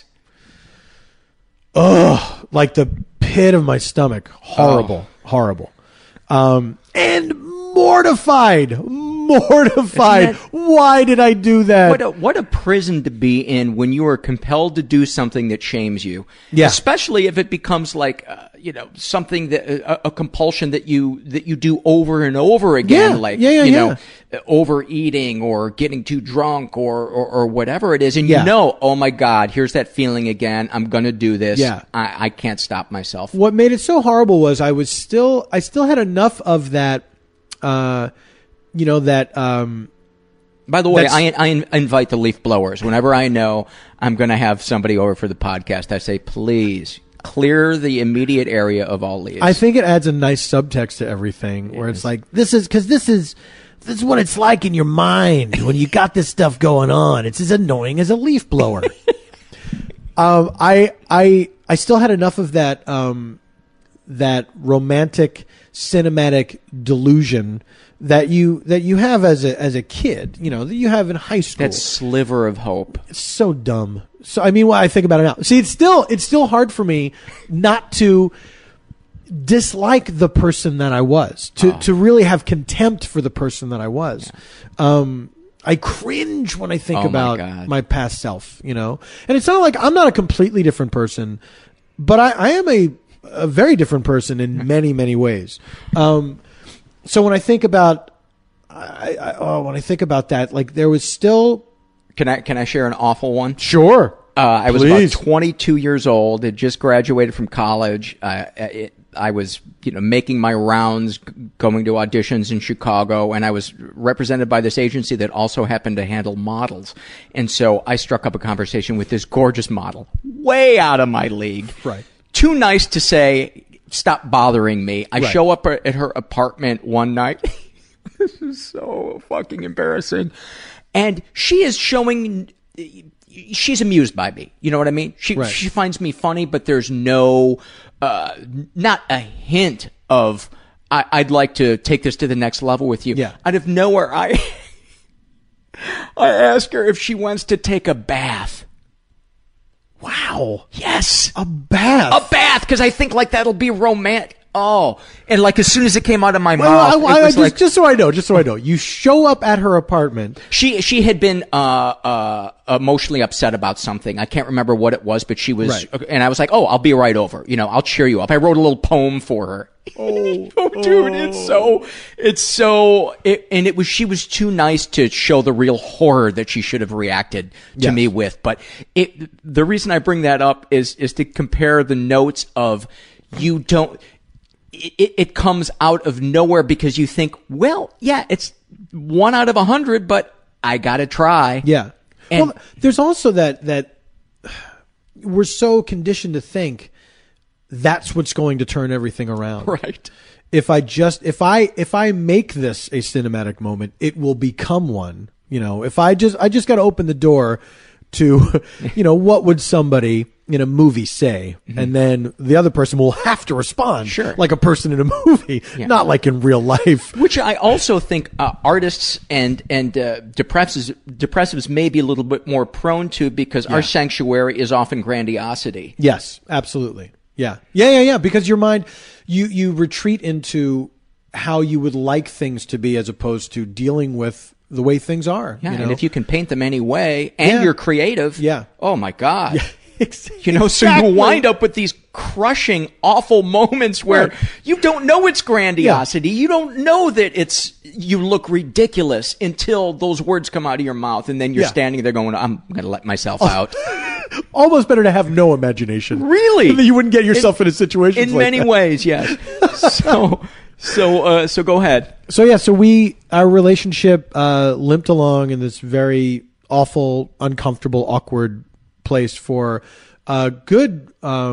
Ugh, like the pit of my stomach. Horrible. And mortified mortified. Why did I do that?
What a prison to be in when you are compelled to do something that shames you.
Yeah.
Especially if it becomes like, something that a compulsion that you do over and over again, overeating or getting too drunk or whatever it is. And oh my God, here's that feeling again. I'm going to do this.
Yeah.
I can't stop myself.
What made it so horrible was I still had enough of that, By the way, I invite the leaf blowers. Whenever I know I'm going to have somebody over for the podcast, I say, please clear the immediate area of all leaves. I think it adds a nice subtext to everything where it's like, this is what it's like in your mind when you got this stuff going on. It's as annoying as a leaf blower. I still had enough of that, that romantic cinematic delusion that you have as a kid, that you have in high school.
That sliver of hope.
It's so dumb. So I mean, I think about it now. See, it's still hard for me not to dislike the person that I was, to really have contempt for the person that I was. Yeah. I cringe when I think about my past self, and it's not like I'm not a completely different person, but I am a very different person in many, many ways. So when I think about, that, like there was still.
Can I share an awful one?
Sure.
I was about 22 years old. Had just graduated from college. I was, making my rounds, going to auditions in Chicago, and I was represented by this agency that also happened to handle models. And so I struck up a conversation with this gorgeous model, way out of my league.
Right.
Too nice to say, stop bothering me. I show up at her apartment one night. This is so fucking embarrassing. And she is showing, she's amused by me. You know what I mean? She finds me funny, but there's no, not a hint of, I'd like to take this to the next level with you.
Yeah.
Out of nowhere, I ask her if she wants to take a bath.
Wow.
Yes.
A bath.
A bath, because I think like that'll be romantic. Oh, and like as soon as it came out of my mouth,
just so I know, you show up at her apartment.
She had been emotionally upset about something. I can't remember what it was, but she was, and I was like, oh, I'll be right over. I'll cheer you up. I wrote a little poem for her. Dude, she was too nice to show the real horror that she should have reacted to me with. But the reason I bring that up is to compare the notes of you don't. It comes out of nowhere because you think, well, yeah, it's 1 out of 100, but I gotta try.
Yeah. And there's also that we're so conditioned to think that's what's going to turn everything around.
Right.
If I make this a cinematic moment, it will become one. If I just got to open the door to, what would somebody in a movie say? Mm-hmm. And then the other person will have to respond like a person in a movie, not like in real life.
Which I also think artists and depressives may be a little bit more prone to because our sanctuary is often grandiosity.
Yes, absolutely. Yeah. Because your mind, you retreat into how you would like things to be as opposed to dealing with the way things are.
Yeah, and if you can paint them any way and you're creative, oh my God. Yeah.
Exactly.
So you wind up with these crushing, awful moments where you don't know it's grandiosity. You don't know that you look ridiculous until those words come out of your mouth, and then you're standing there going, I'm going to let myself out.
Almost better to have no imagination.
Really?
You wouldn't get yourself in a situation like that.
In many ways, yes. So go ahead.
So our relationship limped along in this very awful, uncomfortable, awkward place for a good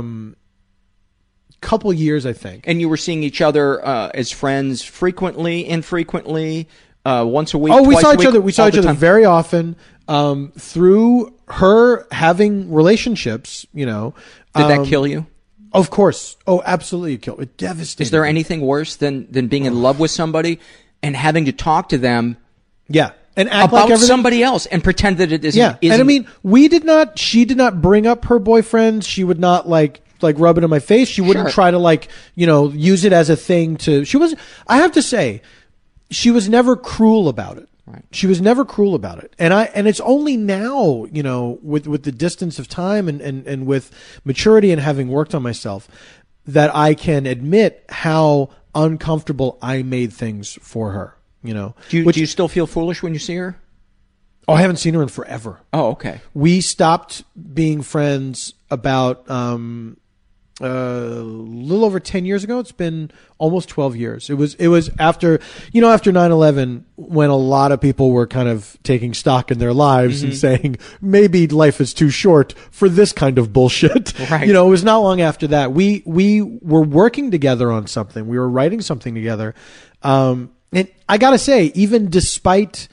couple years, I think.
And you were seeing each other as friends frequently, infrequently, once a week.
Oh, we saw each other. We saw each other very often through her having relationships. Did
that kill you?
Of course. Oh, absolutely. It devastated.
Is there anything worse than being in love with somebody and having to talk to them?
Yeah. And act
about
like
somebody else and pretend that it isn't.
Yeah. And I mean, she did not bring up her boyfriend. She would not like rub it in my face. She wouldn't try to use it as a thing to, I have to say, she was never cruel about it.
Right.
She was never cruel about it. And it's only now, you know, with the distance of time and with maturity and having worked on myself, that I can admit how uncomfortable I made things for her, you know.
Do you still feel foolish when you see her?
Oh, I haven't seen her in forever.
Oh, okay.
We stopped being friends about a little over 10 years ago. It's been almost 12 years. It was after 9/11, when a lot of people were kind of taking stock in their lives and saying, maybe life is too short for this kind of bullshit.
Right.
You know, it was not long after that. We were working together on something. We were writing something together. And I gotta say, even despite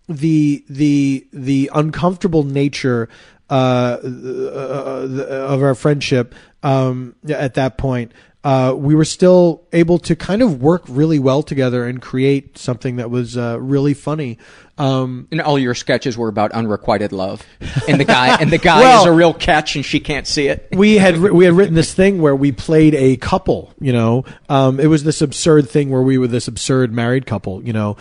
the uncomfortable nature of our friendship at that point, we were still able to kind of work really well together and create something that was really funny.
And all your sketches were about unrequited love, and the guy
Well,
is a real catch, and she can't see it.
We had written this thing where we played a couple. You know, it was this absurd thing where we were this absurd married couple. You know,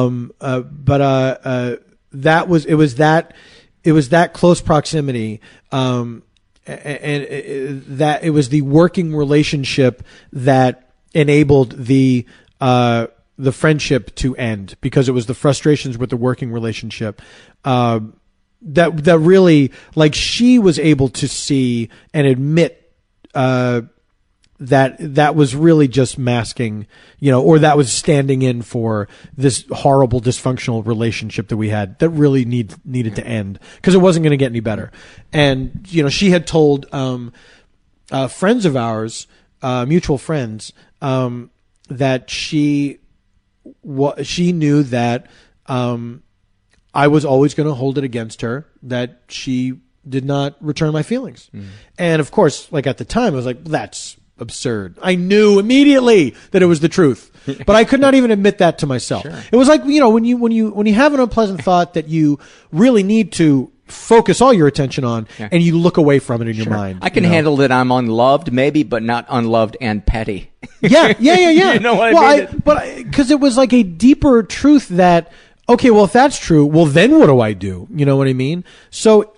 it was that close proximity, and that it was the working relationship that enabled the friendship to end, because it was the frustrations with the working relationship that really, like, she was able to see and admit that was really just masking, you know, or that was standing in for this horrible dysfunctional relationship that we had that really needed to end, because it wasn't going to get any better. And, you know, she had told friends of ours, mutual friends, that she knew that I was always going to hold it against her that she did not return my feelings. And of course, like, at the time, I was like, that's absurd. I knew immediately that it was the truth, but I could not even admit that to myself. Sure. It was like, you know, when you have an unpleasant thought that you really need to focus all your attention on, and you look away from it in your mind.
I can handle that I'm unloved, maybe, but not unloved and petty.
Yeah.
You know what I mean?
Because it was like a deeper truth that, okay, well, if that's true, well, then what do I do? You know what I mean? So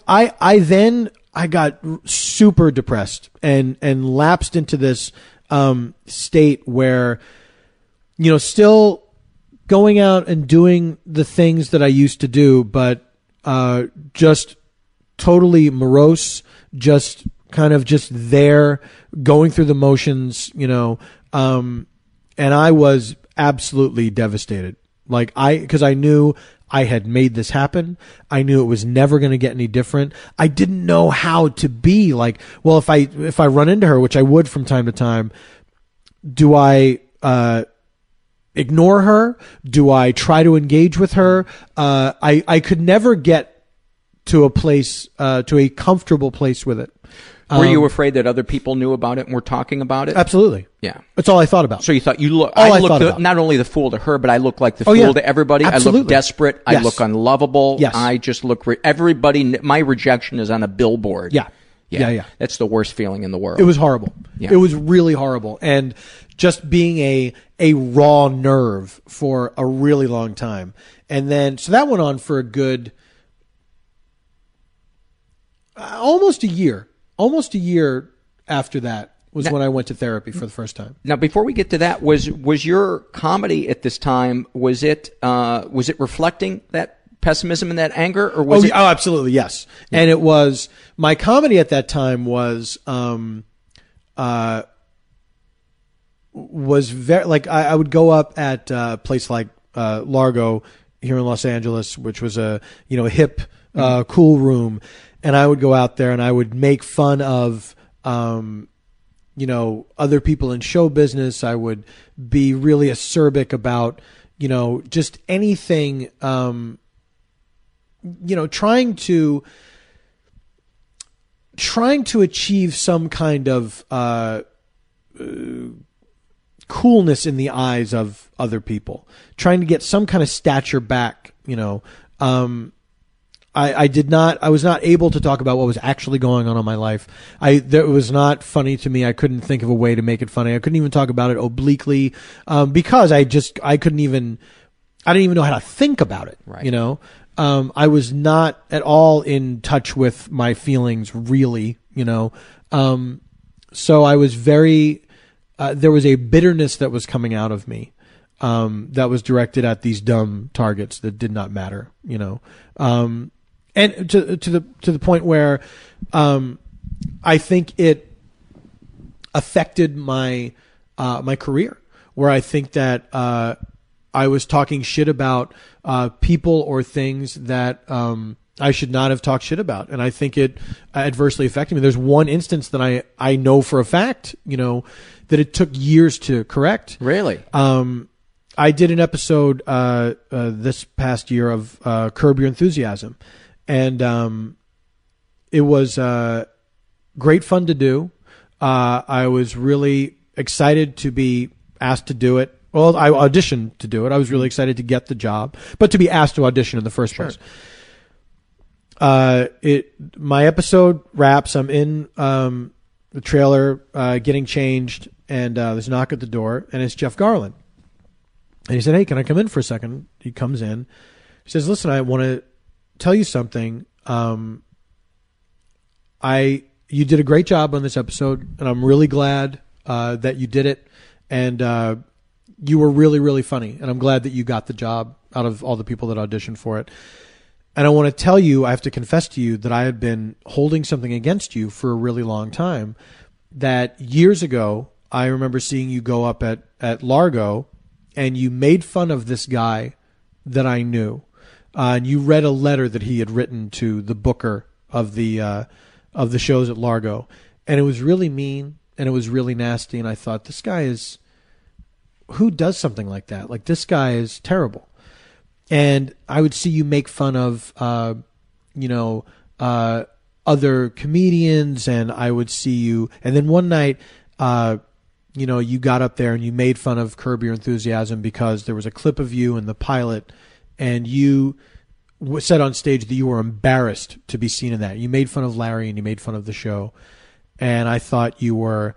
I got super depressed and lapsed into this state where, you know, still going out and doing the things that I used to do, but just totally morose, just kind of just there, going through the motions, you know, and I was absolutely devastated. Like, because I knew I had made this happen. I knew it was never going to get any different. I didn't know how to be like, well, if I run into her, which I would from time to time, do I ignore her? Do I try to engage with her? I could never get to a place, to a comfortable place with it.
Were you afraid that other people knew about it and were talking about it?
Absolutely.
Yeah.
That's all I thought about.
So you thought
I looked
not only the fool to her, but I look like the fool to everybody.
Absolutely.
I look desperate.
Yes.
I look unlovable.
Yes.
I just look, everybody, my rejection is on a billboard.
Yeah. Yeah.
That's the worst feeling in the world.
It was horrible.
Yeah.
It was really horrible. And just being a raw nerve for a really long time. And then, so that went on for a good, almost a year after that was when I went to therapy for the first time.
Now, before we get to that, was your comedy at this time, was it reflecting that pessimism and that anger, or was it?
Oh, absolutely, yes. Yeah. And it was, my comedy at that time was very, like, I would go up at a place like Largo here in Los Angeles, which was a hip, cool room, and I would go out there and I would make fun of other people in show business. I would be really acerbic about, just anything, trying to achieve some kind of coolness in the eyes of other people, trying to get some kind of stature back, I was not able to talk about what was actually going on in my life. It was not funny to me. I couldn't think of a way to make it funny. I couldn't even talk about it obliquely, because I couldn't even I didn't even know how to think about it.
Right.
You know, I was not at all in touch with my feelings, really. You know, so I was very. There was a bitterness that was coming out of me. That was directed at these dumb targets that did not matter, you know, and to the point where I think it affected my my career, where I think that I was talking shit about people or things that I should not have talked shit about, and I think it adversely affected me. There's one instance that I know for a fact, you know, that it took years to correct.
Really?
I did an episode this past year of Curb Your Enthusiasm, and it was great fun to do. I was really excited to be asked to do it. Well, I auditioned to do it. I was really excited to get the job, but to be asked to audition in the first place. My episode wraps. I'm in the trailer getting changed, and there's a knock at the door, and it's Jeff Garlin. And he said, "Hey, can I come in for a second?" He comes in. He says, "Listen, I want to tell you something. You did a great job on this episode, and I'm really glad that you did it. And you were really, really funny. And I'm glad that you got the job out of all the people that auditioned for it. And I want to tell you, I have to confess to you that I had been holding something against you for a really long time. That years ago, I remember seeing you go up at Largo, and you made fun of this guy that I knew. And you read a letter that he had written to the booker of the shows at Largo. And it was really mean, and it was really nasty. And I thought, this guy is... who does something like that? Like, this guy is terrible. And I would see you make fun of, other comedians, and I would see you. And then one night, you got up there and you made fun of Curb Your Enthusiasm because there was a clip of you in the pilot, and you said on stage that you were embarrassed to be seen in that. You made fun of Larry and you made fun of the show. And I thought you were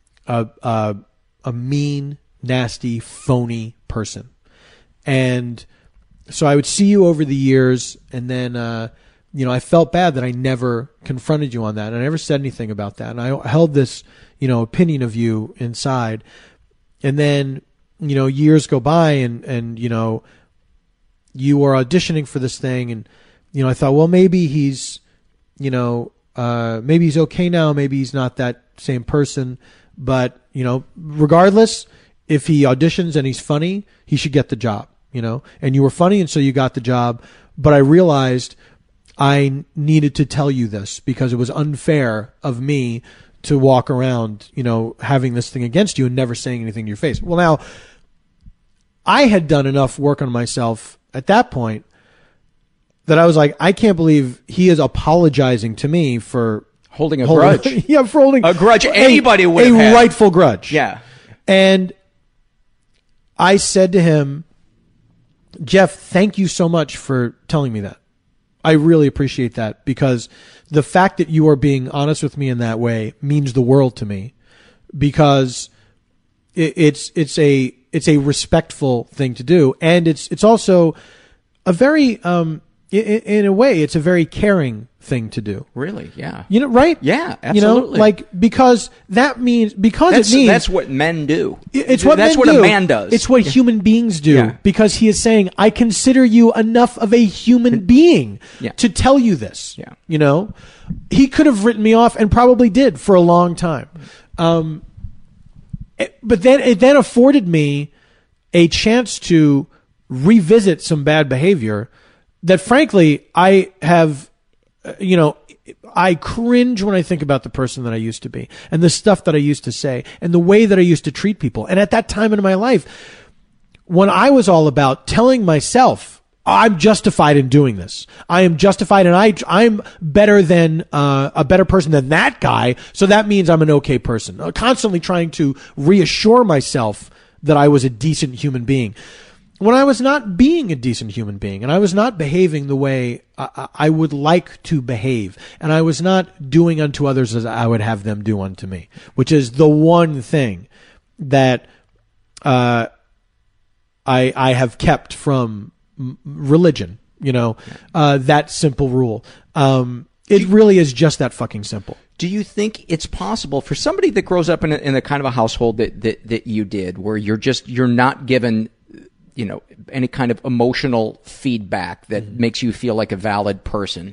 a mean, nasty, phony person. And so I would see you over the years, and then, I felt bad that I never confronted you on that. And I never said anything about that. And I held this, opinion of you inside. And then, years go by, and you were auditioning for this thing. And, I thought, well, maybe he's, maybe he's okay now. Maybe he's not that same person. But, regardless, if he auditions and he's funny, he should get the job, and you were funny. And so you got the job. But I realized I needed to tell you this because it was unfair of me to walk around, having this thing against you and never saying anything to your face. Well, now I had done enough work on myself at that point that I was like, I can't believe he is apologizing to me for
holding a grudge.
Yeah, for holding
a grudge. Anybody would have had.
Rightful grudge.
Yeah.
And I said to him, Jeff, thank you so much for telling me that. I really appreciate that, because the fact that you are being honest with me in that way means the world to me, because it's a respectful thing to do, and it's also a very in a way it's a very caring thing to do.
Really? Yeah.
Right?
Yeah, absolutely.
Because that means
that's what men do.
It's what
that's
men
what
do.
A man does.
It's what human beings do.
Yeah.
Because he is saying, I consider you enough of a human being to tell you this.
Yeah.
He could have written me off, and probably did for a long time. But then it afforded me a chance to revisit some bad behavior that, frankly, I have, I cringe when I think about the person that I used to be, and the stuff that I used to say, and the way that I used to treat people. And at that time in my life, when I was all about telling myself, I'm justified in doing this. I am justified, and I'm better than a better person than that guy, so that means I'm an okay person. Constantly trying to reassure myself that I was a decent human being, when I was not being a decent human being, and I was not behaving the way I would like to behave, and I was not doing unto others as I would have them do unto me, which is the one thing that I I have kept from religion, that simple rule. It really is just that fucking simple.
Do you think it's possible for somebody that grows up in the kind of a household that you did, where you're not given, any kind of emotional feedback that makes you feel like a valid person?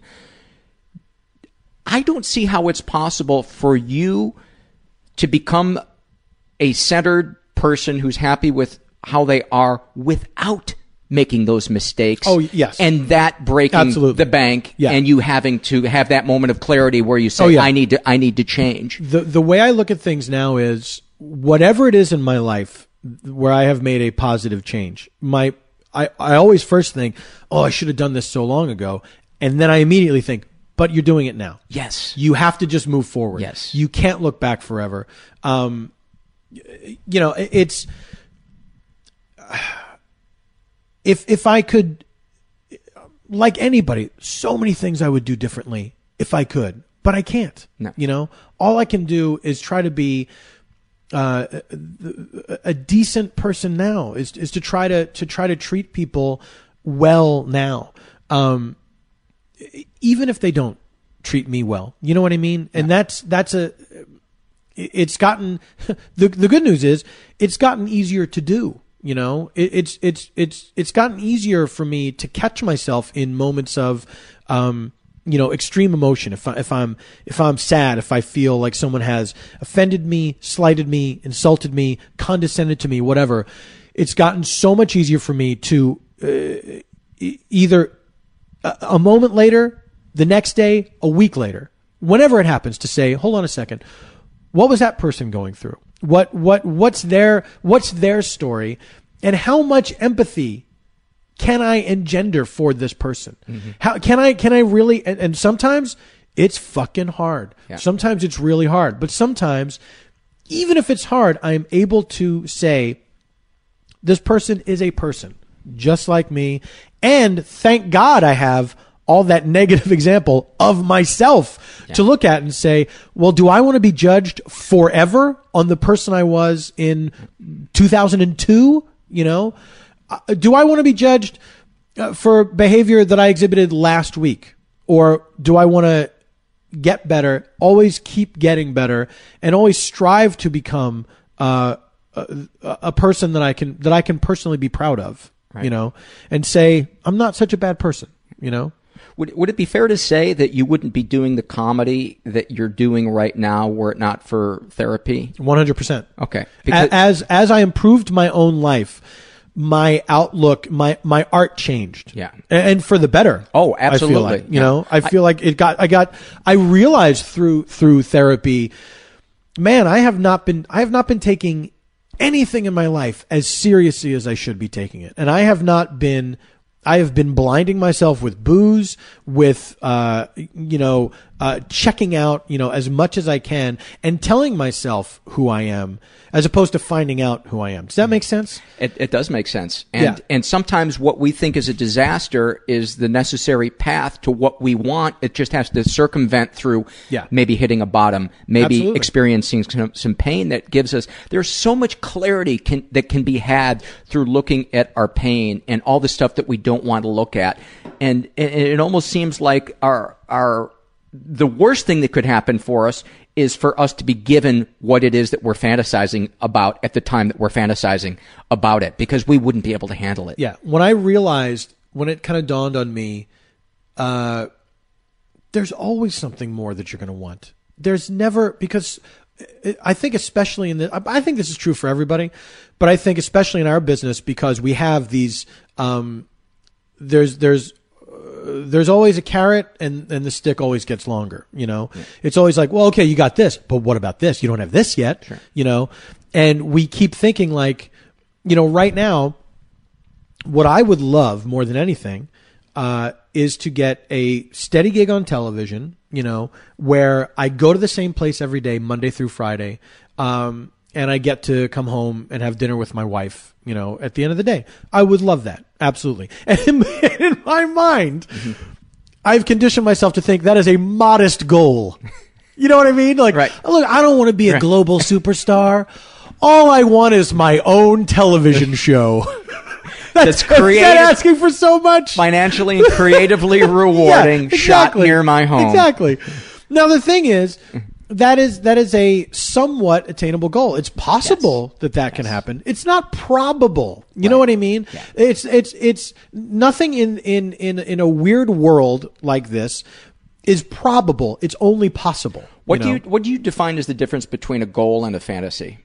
I don't see how it's possible for you to become a centered person who's happy with how they are without making those mistakes.
Oh, yes.
And that breaking
Absolutely.
the bank,
Yeah.
and you having to have that moment of clarity where you say, I need to change.
The way I look at things now is, whatever it is in my life where I have made a positive change, I always first think, I should have done this so long ago. And then I immediately think, but you're doing it now.
Yes.
You have to just move forward.
Yes.
You can't look back forever. It's, if I could, like anybody, so many things I would do differently if I could, but I can't.
No.
All I can do is try to be a decent person now. Is to try to treat people well now, even if they don't treat me well. You know what I mean? And it's gotten the good news is it's gotten easier to do. It's gotten easier for me to catch myself in moments of, extreme emotion. If I'm sad, if I feel like someone has offended me, slighted me, insulted me, condescended to me, whatever, it's gotten so much easier for me to either a moment later, the next day, a week later, whenever it happens, to say, hold on a second, what was that person going through? What's their story, and how much empathy can I engender for this person? Mm-hmm. How can I really? And sometimes it's fucking hard. Yeah. Sometimes it's really hard. But sometimes, even if it's hard, I'm able to say, this person is a person just like me, and thank God I have all that negative example of myself to look at and say, well, do I want to be judged forever on the person I was in 2002? Do I want to be judged for behavior that I exhibited last week? Or do I want to get better, always keep getting better, and always strive to become a person that I can personally be proud of, right. And say, I'm not such a bad person, Would
it be fair to say that you wouldn't be doing the comedy that you're doing right now were it not for therapy?
100%.
Okay.
As I improved my own life, my outlook, my art changed.
Yeah.
And for the better.
Oh, absolutely.
I feel like I realized through therapy, man, I have not been taking anything in my life as seriously as I should be taking it. And I have been blinding myself with booze, with, checking out, as much as I can, and telling myself who I am, as opposed to finding out who I am. Does that make sense?
It does make sense. And sometimes what we think is a disaster is the necessary path to what we want. It just has to circumvent through maybe hitting a bottom, maybe
Absolutely.
experiencing some pain that gives us, there's so much clarity that can be had through looking at our pain and all the stuff that we don't want to look at. And it almost seems like the worst thing that could happen for us is for us to be given what it is that we're fantasizing about at the time that we're fantasizing about it, because we wouldn't be able to handle it.
Yeah. When it kind of dawned on me, there's always something more that you're going to want. There's never, because I think especially I think this is true for everybody, but I think especially in our business, because we have these, there's always a carrot and the stick always gets longer, Yeah. It's always like, well, okay, you got this, but what about this? You don't have this yet,
sure.
And we keep thinking like, right now, what I would love more than anything, is to get a steady gig on television, where I go to the same place every day, Monday through Friday, and I get to come home and have dinner with my wife, at the end of the day. I would love that. Absolutely. And in my mind, I've conditioned myself to think that is a modest goal. You know what I mean? Like,
right.
Look, I don't want to be a global superstar. All I want is my own television show.
that's creative,
asking for so much.
Financially and creatively rewarding, shot near my home.
Exactly. Now the thing is, that is a somewhat attainable goal. It's possible that can happen. It's not probable. You know what I mean? Yeah. It's nothing in a weird world like this is probable. It's only possible.
What do you define as the difference between a goal and a fantasy?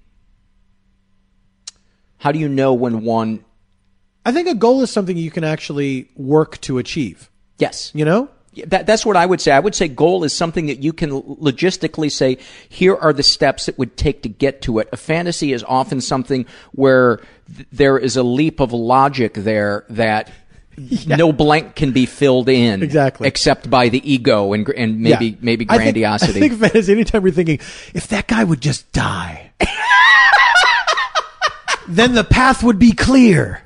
How do you know when one?
I think a goal is something you can actually work to achieve.
Yes.
You know?
That's what I would say. I would say goal is something that you can logistically say, here are the steps it would take to get to it. A fantasy is often something where there is a leap of logic there that no blank can be filled in.
Exactly.
Except by the ego and maybe grandiosity.
I think fantasy, anytime you're thinking, if that guy would just die, then the path would be clear.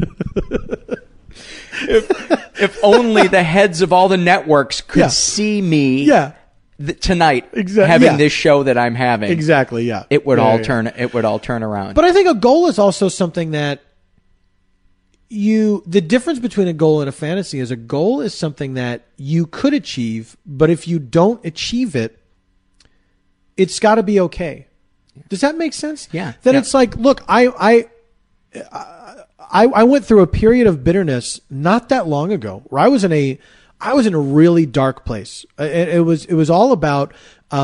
If only the heads of all the networks could see me tonight having this show that I'm having.
Exactly, yeah.
It would all turn around.
But I think a goal is also something that the difference between a goal and a fantasy is a goal is something that you could achieve, but if you don't achieve it, it's got to be okay. Does that make sense?
Yeah.
It's like, look, I went through a period of bitterness not that long ago where I was in a really dark place. It was all about,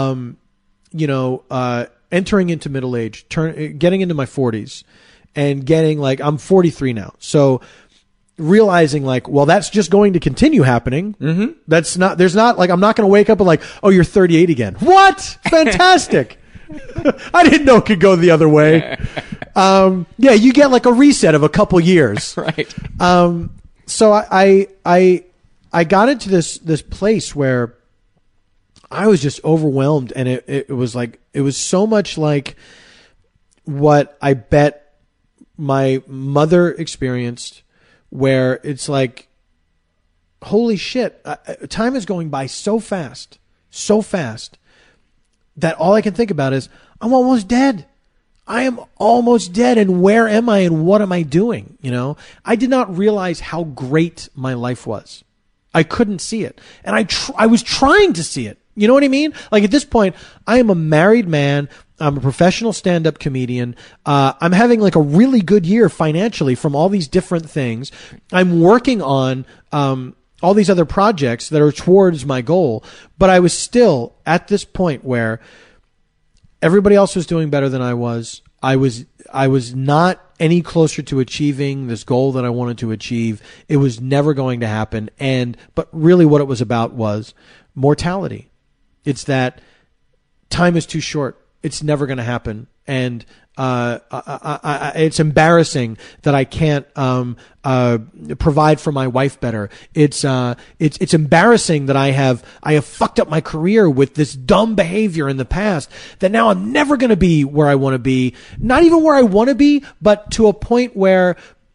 entering into middle age, getting into my 40s and getting I'm 43 now. So realizing that's just going to continue happening. Mm-hmm. There's not I'm not going to wake up and oh, you're 38 again. What? Fantastic. I didn't know it could go the other way. You get a reset of a couple years.
Right.
So I got into this place where I was just overwhelmed, and it was so much like what I bet my mother experienced, where it's holy shit, time is going by so fast that all I can think about is, I'm almost dead. I am almost dead. And where am I and what am I doing? I did not realize how great my life was. I couldn't see it. And I was trying to see it. You know what I mean? At this point, I am a married man. I'm a professional stand-up comedian. I'm having a really good year financially from all these different things. I'm working on, all these other projects that are towards my goal, but I was still at this point where everybody else was doing better than I was. I was not any closer to achieving this goal that I wanted to achieve. It was never going to happen. But really what it was about was mortality. It's that time is too short. It's never going to happen. And it's embarrassing that I can't provide for my wife better. It's embarrassing that I have fucked up my career with this dumb behavior in the past, that now I'm never going to be where I want to be. Not even where I want to be, but to a point where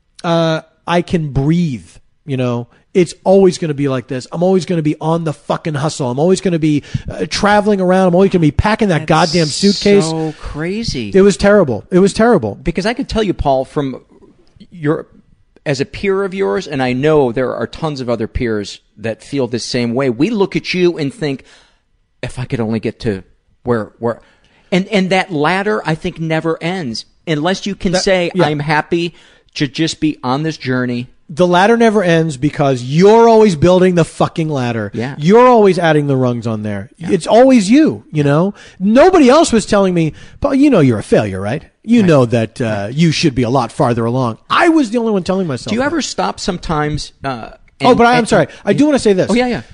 I can breathe. It's always going to be like this. I'm always going to be on the fucking hustle. I'm always going to be traveling around. I'm always going to be packing that goddamn suitcase.
So crazy.
It was terrible.
Because I could tell you, Paul, from as a peer of yours, and I know there are tons of other peers that feel the same way. We look at you and think, if I could only get to where, and that ladder, I think, never ends unless you can say, I'm happy to just be on this journey.
The ladder never ends because you're always building the fucking ladder.
Yeah.
You're always adding the rungs on there. Yeah. It's always you, Nobody else was telling me, Paul, you're a failure, right? You know that you should be a lot farther along. I was the only one telling myself.
Do you ever stop sometimes?
I'm sorry. I do want to say this.
Oh, yeah.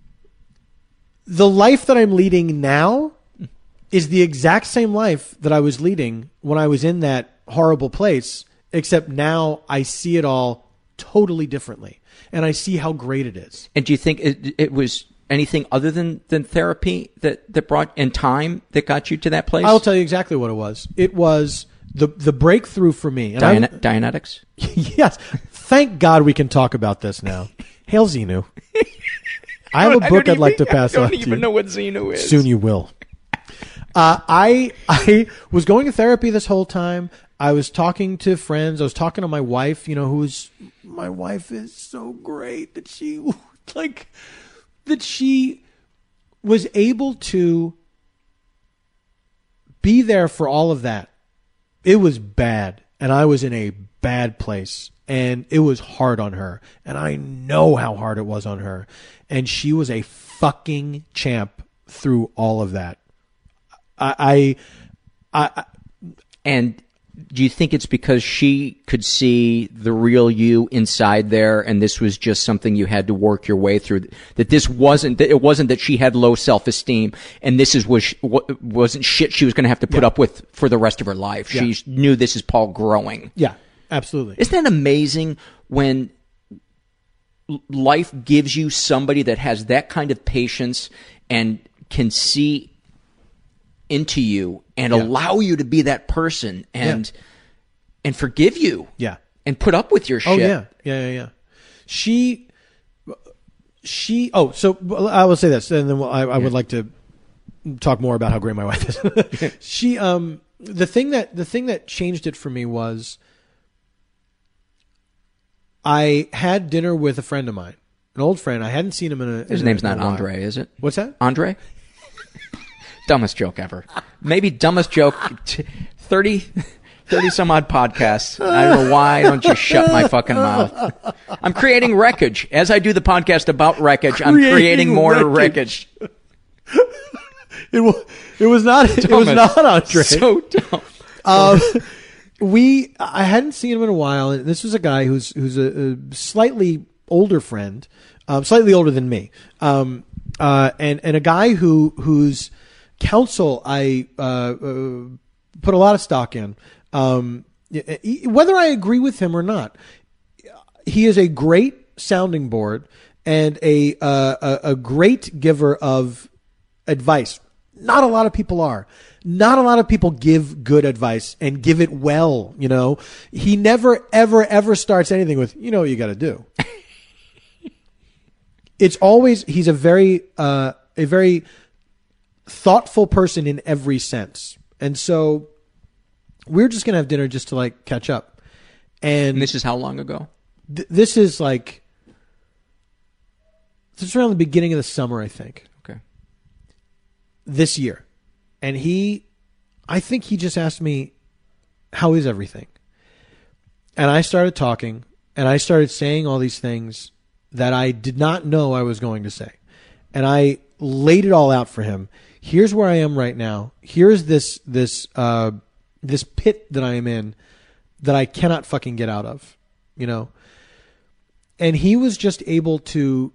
The life that I'm leading now is the exact same life that I was leading when I was in that horrible place, except now I see it all totally differently, and I see how great it is.
And do you think it was anything other than therapy that brought in time that got you to that place?
I'll tell you exactly what it was. It was the breakthrough for me.
Dianetics?
Yes. Thank God we can talk about this now. Hail Xenu. I have a book I'd like to pass on to you.
I don't even know what Xenu is.
Soon you will. I was going to therapy this whole time. I was talking to friends. I was talking to my wife, my wife is so great that she was able to be there for all of that. It was bad, and I was in a bad place, and it was hard on her, and I know how hard it was on her, and she was a fucking champ through all of that.
And do you think it's because she could see the real you inside there, and this was just something you had to work your way through? That it wasn't that she had low self-esteem, and this wasn't shit she was going to have to put up with for the rest of her life.
Yeah.
She knew this is Paul growing.
Yeah, absolutely.
Isn't that amazing when life gives you somebody that has that kind of patience and can see into you and allow you to be that person and forgive you.
Yeah.
And put up with your shit.
Oh, yeah. Yeah. So I will say this, and then I would like to talk more about how great my wife is. The thing that changed it for me was I had dinner with a friend of mine, an old friend. I hadn't seen him
His name's not Andre, is it?
What's that?
Andre? Dumbest joke ever. Maybe dumbest joke. 30 some odd podcasts. I don't know why. Don't you shut my fucking mouth? I'm creating wreckage. As I do the podcast about wreckage, I'm creating more wreckage.
It was not Andre.
So dumb.
I hadn't seen him in a while, and this was a guy who's a slightly older friend, slightly older than me, and a guy whose counsel I put a lot of stock in. Whether I agree with him or not, he is a great sounding board and a great giver of advice. Not a lot of people are. Not a lot of people give good advice and give it well, He never, ever, ever starts anything with, what you got to do. It's always, he's a very thoughtful person in every sense. And so we're just going to have dinner just to catch up. And
this is how long ago?
This is around the beginning of the summer, I think.
Okay.
This year. And I think he just asked me, how is everything? And I started talking, and I started saying all these things that I did not know I was going to say. And I laid it all out for him. Here's where I am right now. Here's this pit that I am in that I cannot fucking get out of, And he was just able to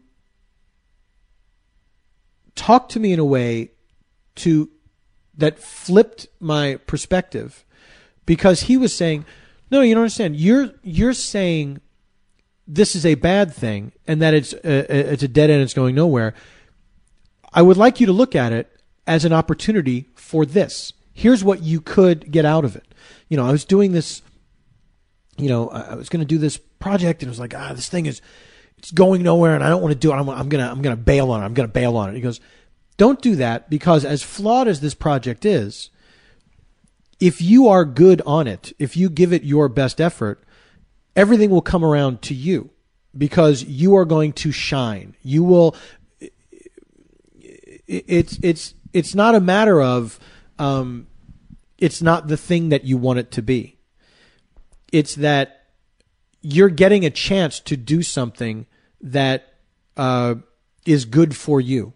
talk to me in a way that flipped my perspective, because he was saying, no, you don't understand. You're saying this is a bad thing and that it's a dead end. It's going nowhere. I would like you to look at it as an opportunity for this. Here's what you could get out of it. I was doing this, I was going to do this project, and it was like, this thing it's going nowhere, and I don't want to do it. I'm going to bail on it. I'm going to bail on it. He goes, don't do that, because as flawed as this project is, if you are good on it, if you give it your best effort, everything will come around to you, because you are going to shine. You will. It's not a matter of, it's not the thing that you want it to be. It's that you're getting a chance to do something that is good for you.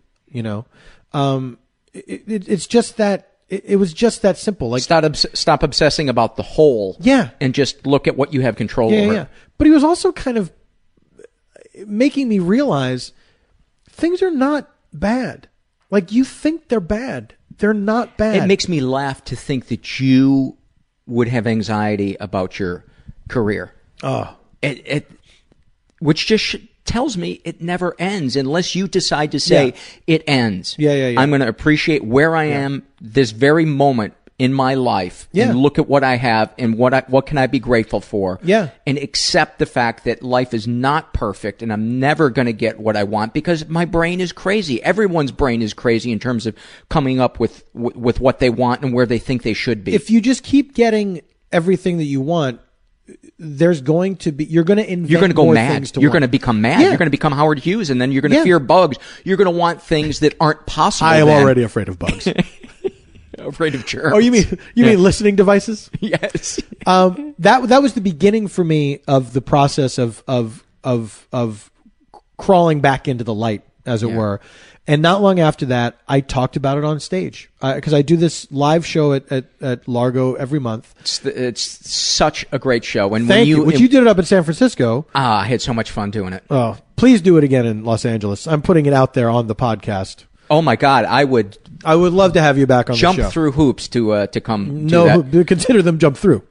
It's just that it was just that simple.
Stop obsessing about the whole.
Yeah.
And just look at what you have control over.
Yeah. But he was also kind of making me realize things are not bad. You think they're bad. They're not bad.
It makes me laugh to think that you would have anxiety about your career.
Oh.
Which just tells me it never ends unless you decide to say it ends.
Yeah.
I'm going to appreciate where I am this very moment in my life
Yeah.
and look at what I have and what can I be grateful for.
Yeah.
And accept the fact that life is not perfect and I'm never going to get what I want because my brain is crazy. Everyone's brain is crazy in terms of coming up with what they want and where they think they should be.
If you just keep getting everything that you want, there's going to be, you're going to invent
you're going to go
more
mad.
things to
You're
want.
going to become mad.
Yeah.
You're going to become Howard Hughes, and then you're going to
Yeah.
fear bugs. You're going to want things that aren't possible.
I am
then.
already afraid of bugs.
Afraid of germs.
Oh, you mean listening devices?
Yes.
That was the beginning for me of the process of crawling back into the light, as it were. And not long after that, I talked about it on stage because I do this live show at Largo every month.
It's such a great show. And
Thank you. You did it up in San Francisco.
I had so much fun doing it.
Oh, please do it again in Los Angeles. I'm putting it out there on the podcast.
Oh my God, I would
love to have you back on the show.
Jump through hoops to come.
No, consider them jump through.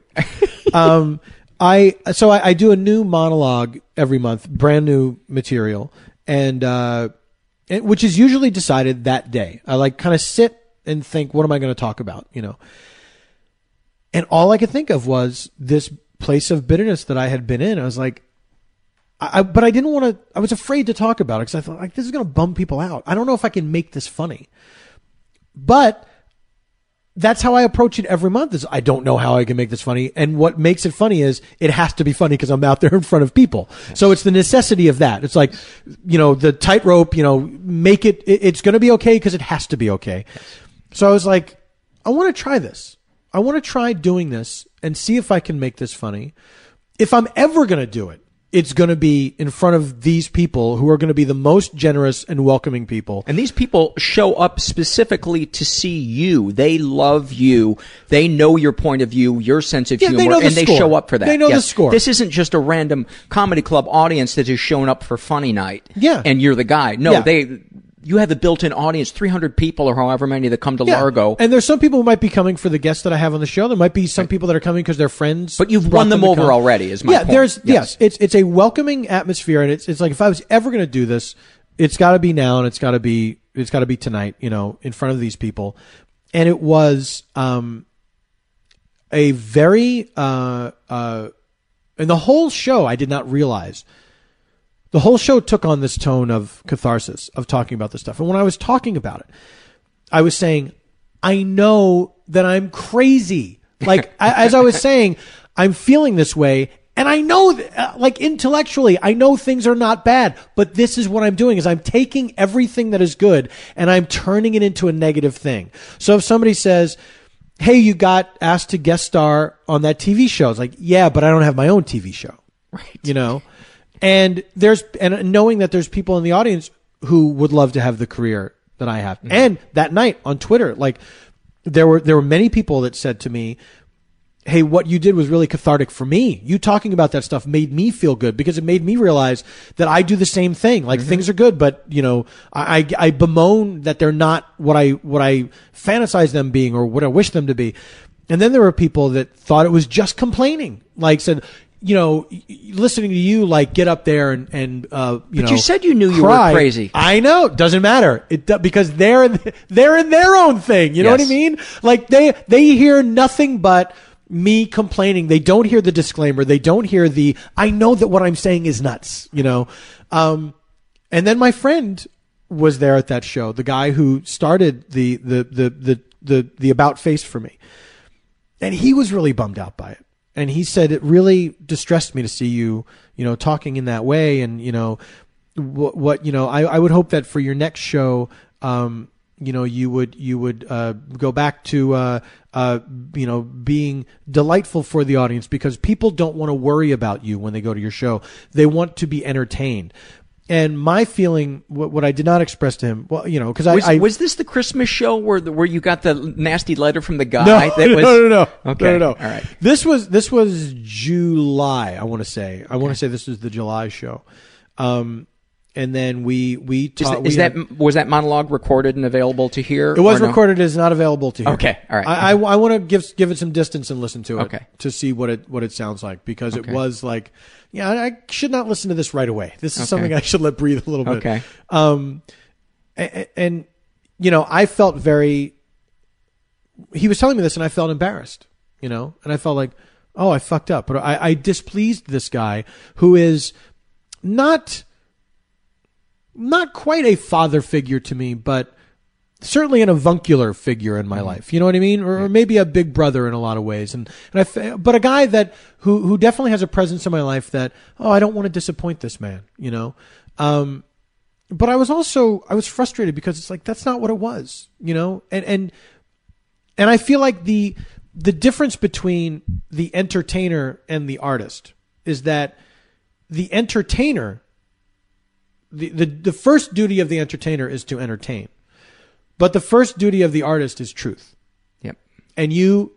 I do a new monologue every month, brand new material, and which is usually decided that day. I kind of sit and think, what am I going to talk about? And all I could think of was this place of bitterness that I had been in. I was like, but I didn't want to. I was afraid to talk about it because I thought this is going to bum people out. I don't know if I can make this funny, but that's how I approach it every month. Is I don't know how I can make this funny, and what makes it funny is it has to be funny because I'm out there in front of people. Yes. So it's the necessity of that. It's like, the tightrope. Make it. It's going to be okay because it has to be okay. Yes. So I was like, I want to try this. I want to try doing this and see if I can make this funny. If I'm ever going to do it, it's going to be in front of these people who are going to be the most generous and welcoming people.
And these people show up specifically to see you. They love you. They know your point of view, your sense of humor, and they show up for that.
They know the score.
This isn't just a random comedy club audience that has shown up for funny night.
Yeah.
And you're the guy. No, you have a built-in audience, 300 people or however many that come to Largo.
And there's some people who might be coming for the guests that I have on the show. There might be some people that are coming because they're friends.
But you've won them over already, is my point.
Yes. It's a welcoming atmosphere, and it's like if I was ever going to do this, it's got to be now, and it's got to be tonight, in front of these people. And it was a very and the whole show I did not realize. The whole show took on this tone of catharsis, of talking about this stuff. And when I was talking about it, I was saying, I know that I'm crazy. As I was saying, I'm feeling this way. And I know, intellectually, I know things are not bad. But this is what I'm doing, is I'm taking everything that is good and I'm turning it into a negative thing. So if somebody says, hey, you got asked to guest star on that TV show. It's like, yeah, but I don't have my own TV show. Right. And knowing that there's people in the audience who would love to have the career that I have. Mm-hmm. And that night on Twitter, there were many people that said to me, hey, what you did was really cathartic for me. You talking about that stuff made me feel good because it made me realize that I do the same thing. Things are good, but I bemoan that they're not what I fantasize them being or what I wish them to be. And then there were people that thought it was just complaining, said, listening to you, get up there and
but you said you knew you were crazy.
I know. Doesn't matter. Because they're in their own thing. You know what I mean? They hear nothing but me complaining. They don't hear the disclaimer. They don't hear I know that what I'm saying is nuts, and then my friend was there at that show, the guy who started the about face for me. And he was really bummed out by it. And he said, it really distressed me to see you, talking in that way. And, I would hope that for your next show, you would go back to, being delightful for the audience, because people don't want to worry about you when they go to your show. They want to be entertained. And my feeling, what I did not express to him, because
was this the Christmas show where you got the nasty letter from the guy?
No.
Okay.
No.
All right.
This was July. I want to say. I want to say this was the July show. And then we talked.
Was that monologue recorded and available to hear?
It was recorded. It is not available to hear.
Okay. All right.
I want to give it some distance and listen to it.
Okay.
To see what it sounds like, because it was I should not listen to this right away. This is something I should let breathe a little bit.
Okay.
And I felt very he was telling me this, and I felt embarrassed, and I felt like, oh, I fucked up. But I displeased this guy who is not quite a father figure to me, but certainly an avuncular figure in my life. You know what I mean? Or maybe a big brother in a lot of ways. But a guy that who definitely has a presence in my life that, I don't want to disappoint this man, But I was frustrated because it's like, that's not what it was, and I feel like the difference between the entertainer and the artist is that the entertainer, the first duty of the entertainer is to entertain, but the first duty of the artist is truth.
Yep.
And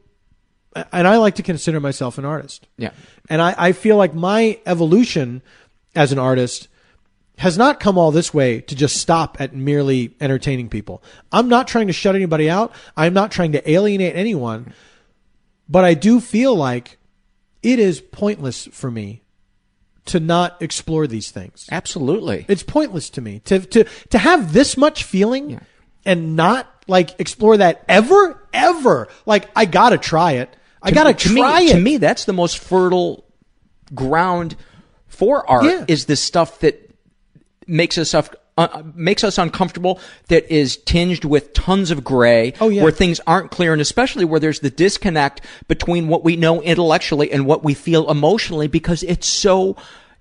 I like to consider myself an artist.
Yeah.
And I feel like my evolution as an artist has not come all this way to just stop at merely entertaining people. I'm not trying to shut anybody out. I'm not trying to alienate anyone. But I do feel like it is pointless for me to not explore these things.
Absolutely.
It's pointless to me to have this much feeling and not like explore that ever. Like, I got to try it. I got to try it.
To me, that's the most fertile ground for art is the stuff that makes us uncomfortable, that is tinged with tons of gray, where things aren't clear, and especially where there's the disconnect between what we know intellectually and what we feel emotionally, because it's so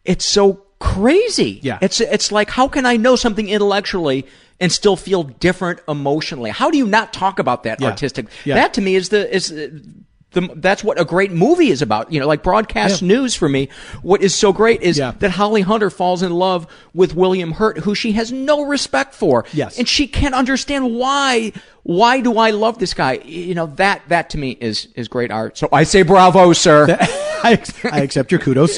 crazy.
Yeah.
It's like, how can I know something intellectually and still feel different emotionally? How do you not talk about that artistic?
Yeah.
That to me is that's what a great movie is about. Like broadcast news for me, what is so great is that Holly Hunter falls in love with William Hurt, who she has no respect for.
Yes.
And she can't understand why do I love this guy? That to me is great art. So I say bravo, sir.
I accept your kudos.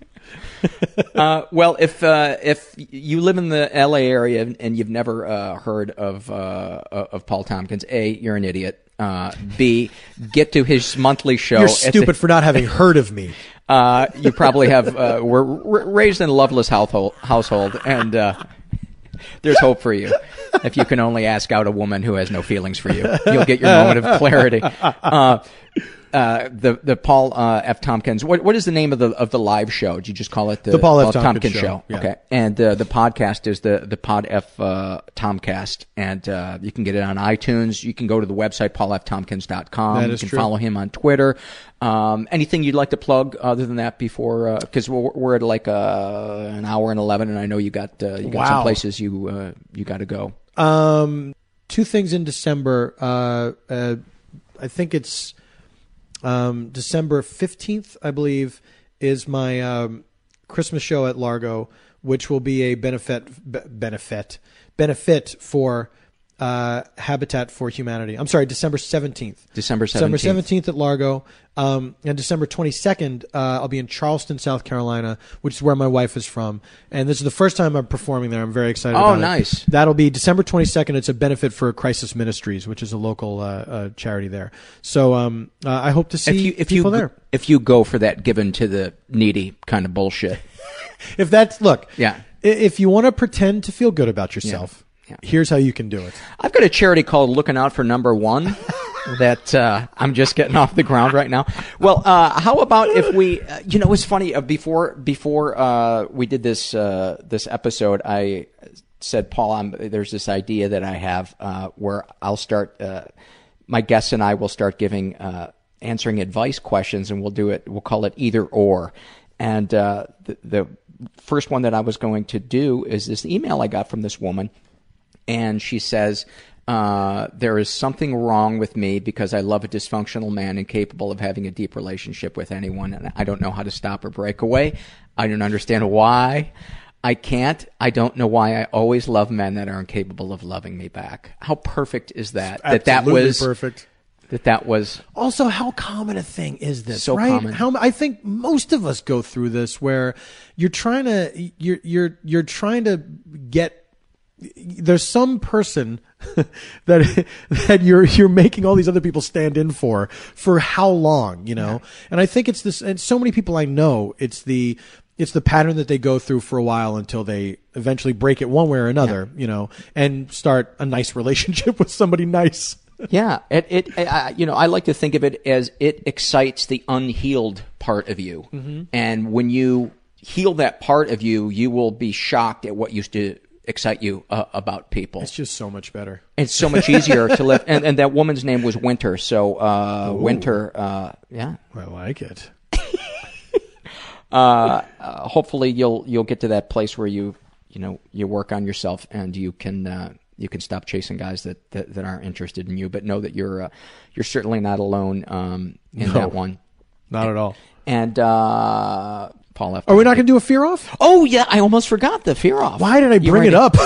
Well, if you live in the LA area and you've never heard of Paul Tompkins, A, you're an idiot. B, get to his monthly show.
You're stupid for not having heard of me.
You probably have. We're raised in a loveless household, and there's hope for you. If you can only ask out a woman who has no feelings for you, you'll get your moment of clarity. The Paul F. Tompkins. What is the name of the live show? Did you just call it the
Paul F. Tompkins show?
Yeah. Okay. And the podcast is the Pod F Tomcast, and you can get it on iTunes. You can go to the website paulftompkins.com.
That is
you can
true.
follow him on Twitter. Anything you'd like to plug other than that before? Because we're at like an hour and 11, and I know you got some places you got to go.
2 things in December. I think it's December 15th, I believe, is my Christmas show at Largo, which will be a benefit for Habitat for Humanity. I'm sorry, December 17th.
December 17th
at Largo. And December 22nd, I'll be in Charleston, South Carolina, which is where my wife is from. And this is the first time I'm performing there. I'm very excited about it.
Oh, nice.
That'll be December 22nd. It's a benefit for Crisis Ministries, which is a local charity there. So I hope to see people there.
If you go for that given to the needy kind of bullshit.
If you want to pretend to feel good about yourself, here's how you can do it.
I've got a charity called Looking Out for Number One that I'm just getting off the ground right now. Well, how about if we, it's funny, before we did this episode, I said, Paul, there's this idea that I have where I'll start, my guests and I will start giving, answering advice questions, and we'll call it either or. And the first one that I was going to do is this email I got from this woman. And she says, there is something wrong with me because I love a dysfunctional man incapable of having a deep relationship with anyone, and I don't know how to stop or break away. I don't understand why I can't. I don't know why I always love men that are incapable of loving me back. How perfect is that?
Absolutely perfect.
That was
also, how common a thing is this?
So
right?
common.
I think most of us go through this where you're trying to get. There's some person that you're making all these other people stand in for how long, And I think it's this, and so many people I know, it's the pattern that they go through for a while until they eventually break it one way or another, and start a nice relationship with somebody nice.
Yeah, I like to think of it as it excites the unhealed part of you, and when you heal that part of you, you will be shocked at what used to excite you about people.
It's just so much better.
It's so much easier to live. And that woman's name was Winter. So Winter, yeah,
I like it.
Hopefully you'll get to that place where you work on yourself and you can stop chasing guys that aren't interested in you. But know that you're certainly not alone in that one.
Not at all.
And Paul F.
Are we not going to do a fear off?
Oh yeah, I almost forgot the fear off.
Why did I bring it up?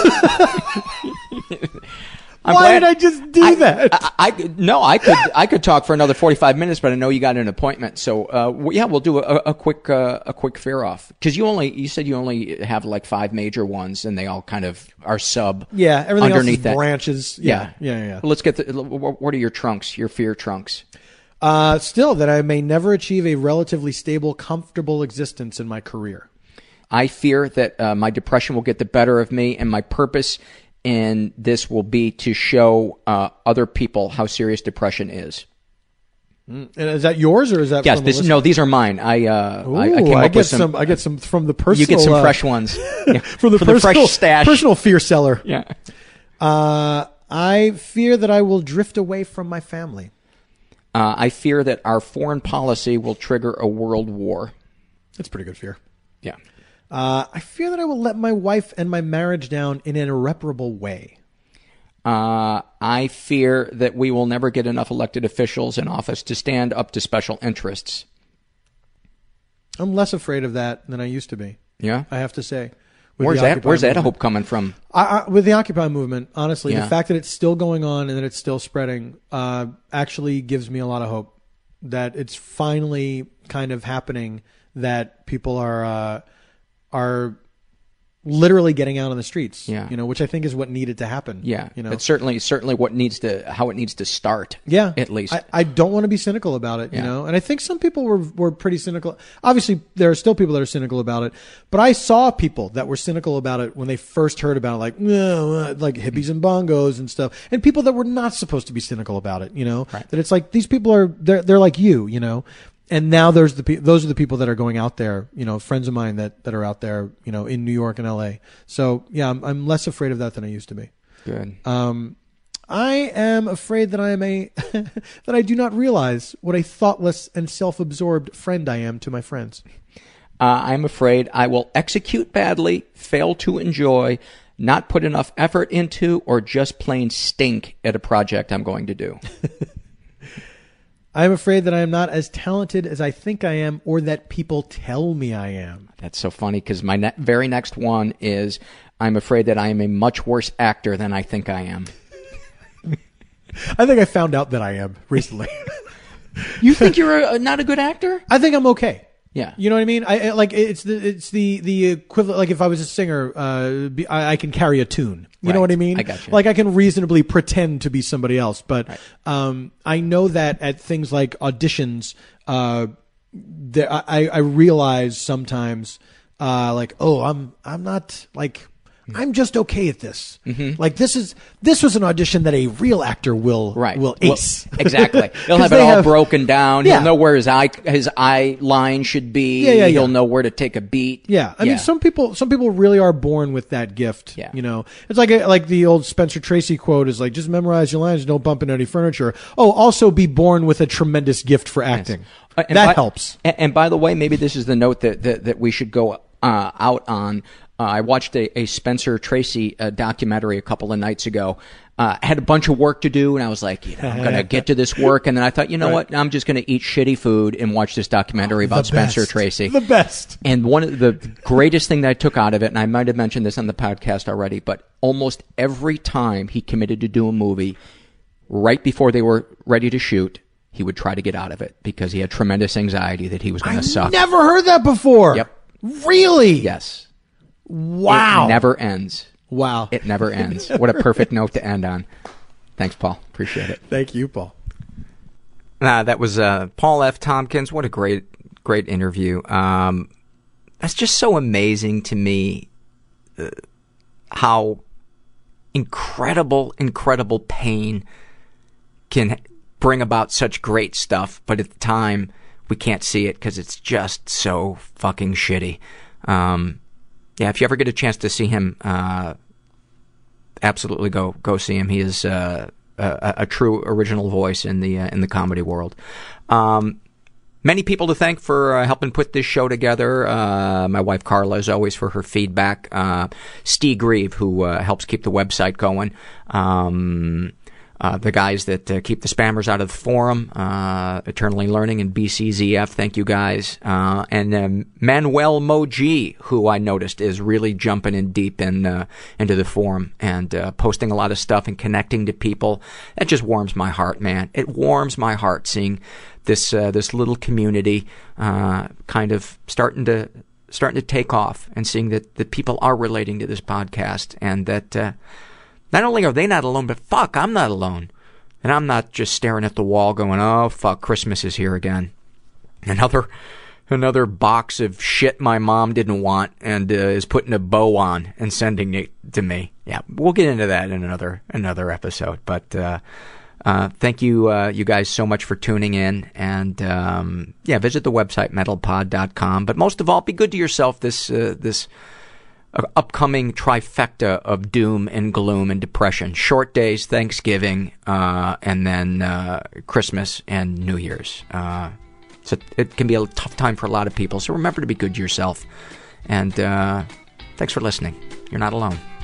Why did I just do that?
I could talk for another 45 minutes, but I know you got an appointment. So we'll do a quick fear off, because you said you only have like 5 major ones, and they all kind of are sub.
Yeah, everything
underneath
else is
that.
branches. Yeah.
Let's get what are your trunks? Your fear trunks.
Still, that I may never achieve a relatively stable, comfortable existence in my career.
I fear that my depression will get the better of me, and my purpose in this will be to show other people how serious depression is.
And is that yours, or is that?
Yes,
from
these are mine. I came up with some.
I get some from the personal.
You get some fresh ones
from the
fresh stash.
Personal fear cellar.
Yeah.
I fear that I will drift away from my family.
I fear that our foreign policy will trigger a world war.
That's a pretty good fear.
Yeah.
I fear that I will let my wife and my marriage down in an irreparable way.
I fear that we will never get enough elected officials in office to stand up to special interests.
I'm less afraid of that than I used to be.
Yeah?
I have to say.
Where's that hope coming from?
With the Occupy movement, honestly,
Yeah.
the fact that it's still going on and that it's still spreading actually gives me a lot of hope that it's finally kind of happening, that people are literally getting out on the streets.
Yeah.
Which I think is what needed to happen.
Yeah. It's certainly how it needs to start.
Yeah.
At least.
I don't want to be cynical about it, and I think some people were pretty cynical. Obviously, there are still people that are cynical about it, but I saw people that were cynical about it when they first heard about it, like hippies and bongos and stuff, and people that were not supposed to be cynical about it,
Right.
that it's like, these people they're like you, and now those are the people that are going out there, friends of mine that are out there, in New York and LA. So yeah, I'm less afraid of that than I used to be.
Good.
I am afraid that that I do not realize what a thoughtless and self-absorbed friend I am to my friends.
I'm afraid I will execute badly, fail to enjoy, not put enough effort into, or just plain stink at a project I'm going to do.
I am afraid that I am not as talented as I think I am, or that people tell me I am.
That's so funny, because my very next one is, I'm afraid that I am a much worse actor than I think I am.
I think I found out that I am recently.
You think you're not a good actor?
I think I'm okay.
Yeah.
You know what I mean? I like, it's the equivalent. Like, if I was a singer, I can carry a tune. You know what I mean?
I got you.
Like, I can reasonably pretend to be somebody else, but I know that at things like auditions, I realize sometimes, I'm not like. I'm just okay at this. Mm-hmm. Like, this was an audition that a real actor will ace.
Well, exactly. He'll have it all broken down.
Yeah.
He'll know where his eye line should be.
Yeah.
He'll know where to take a beat.
Yeah. I mean, some people really are born with that gift.
Yeah.
It's like the old Spencer Tracy quote is like, just memorize your lines, don't bump into any furniture. Oh, also be born with a tremendous gift for acting. Yes. That helps.
And by the way, maybe this is the note that we should go out on. I watched a Spencer Tracy documentary a couple of nights ago. I had a bunch of work to do, and I was like, I'm going to get to this work. And then I thought, you know what? I'm just going to eat shitty food and watch this documentary about Spencer Tracy.
The best.
And one of the greatest thing that I took out of it, and I might have mentioned this on the podcast already, but almost every time he committed to do a movie, right before they were ready to shoot, he would try to get out of it because he had tremendous anxiety that he was going to suck.
Never heard that before.
Yep.
Really?
Yes.
Wow.
It never ends.
Wow.
It never ends. What a perfect note to end on. Thanks, Paul. Appreciate it.
Thank you, Paul.
That was Paul F. Tompkins. What a great interview. That's just so amazing to me how incredible pain can bring about such great stuff, but at the time we can't see it because it's just so fucking shitty. If you ever get a chance to see him, absolutely go see him. He is a true original voice in the comedy world. Many people to thank for helping put this show together. My wife Carla, as always, for her feedback. Steve Grieve, who helps keep the website going. The guys that keep the spammers out of the forum, Eternally Learning and BCZF, thank you guys. And Manuel Moji, who I noticed is really jumping in deep into the forum and posting a lot of stuff and connecting to people. That just warms my heart, man. It warms my heart seeing this little community kind of starting to take off, and seeing that people are relating to this podcast, and that not only are they not alone, but fuck, I'm not alone. And I'm not just staring at the wall going, oh, fuck, Christmas is here again. Another box of shit my mom didn't want and is putting a bow on and sending it to me. Yeah, we'll get into that in another episode. But thank you, you guys, so much for tuning in. And visit the website, metalpod.com. But most of all, be good to yourself this upcoming trifecta of doom and gloom and depression. Short days, Thanksgiving, and then Christmas and New Year's. So it can be a tough time for a lot of people. So remember to be good to yourself. And thanks for listening. You're not alone.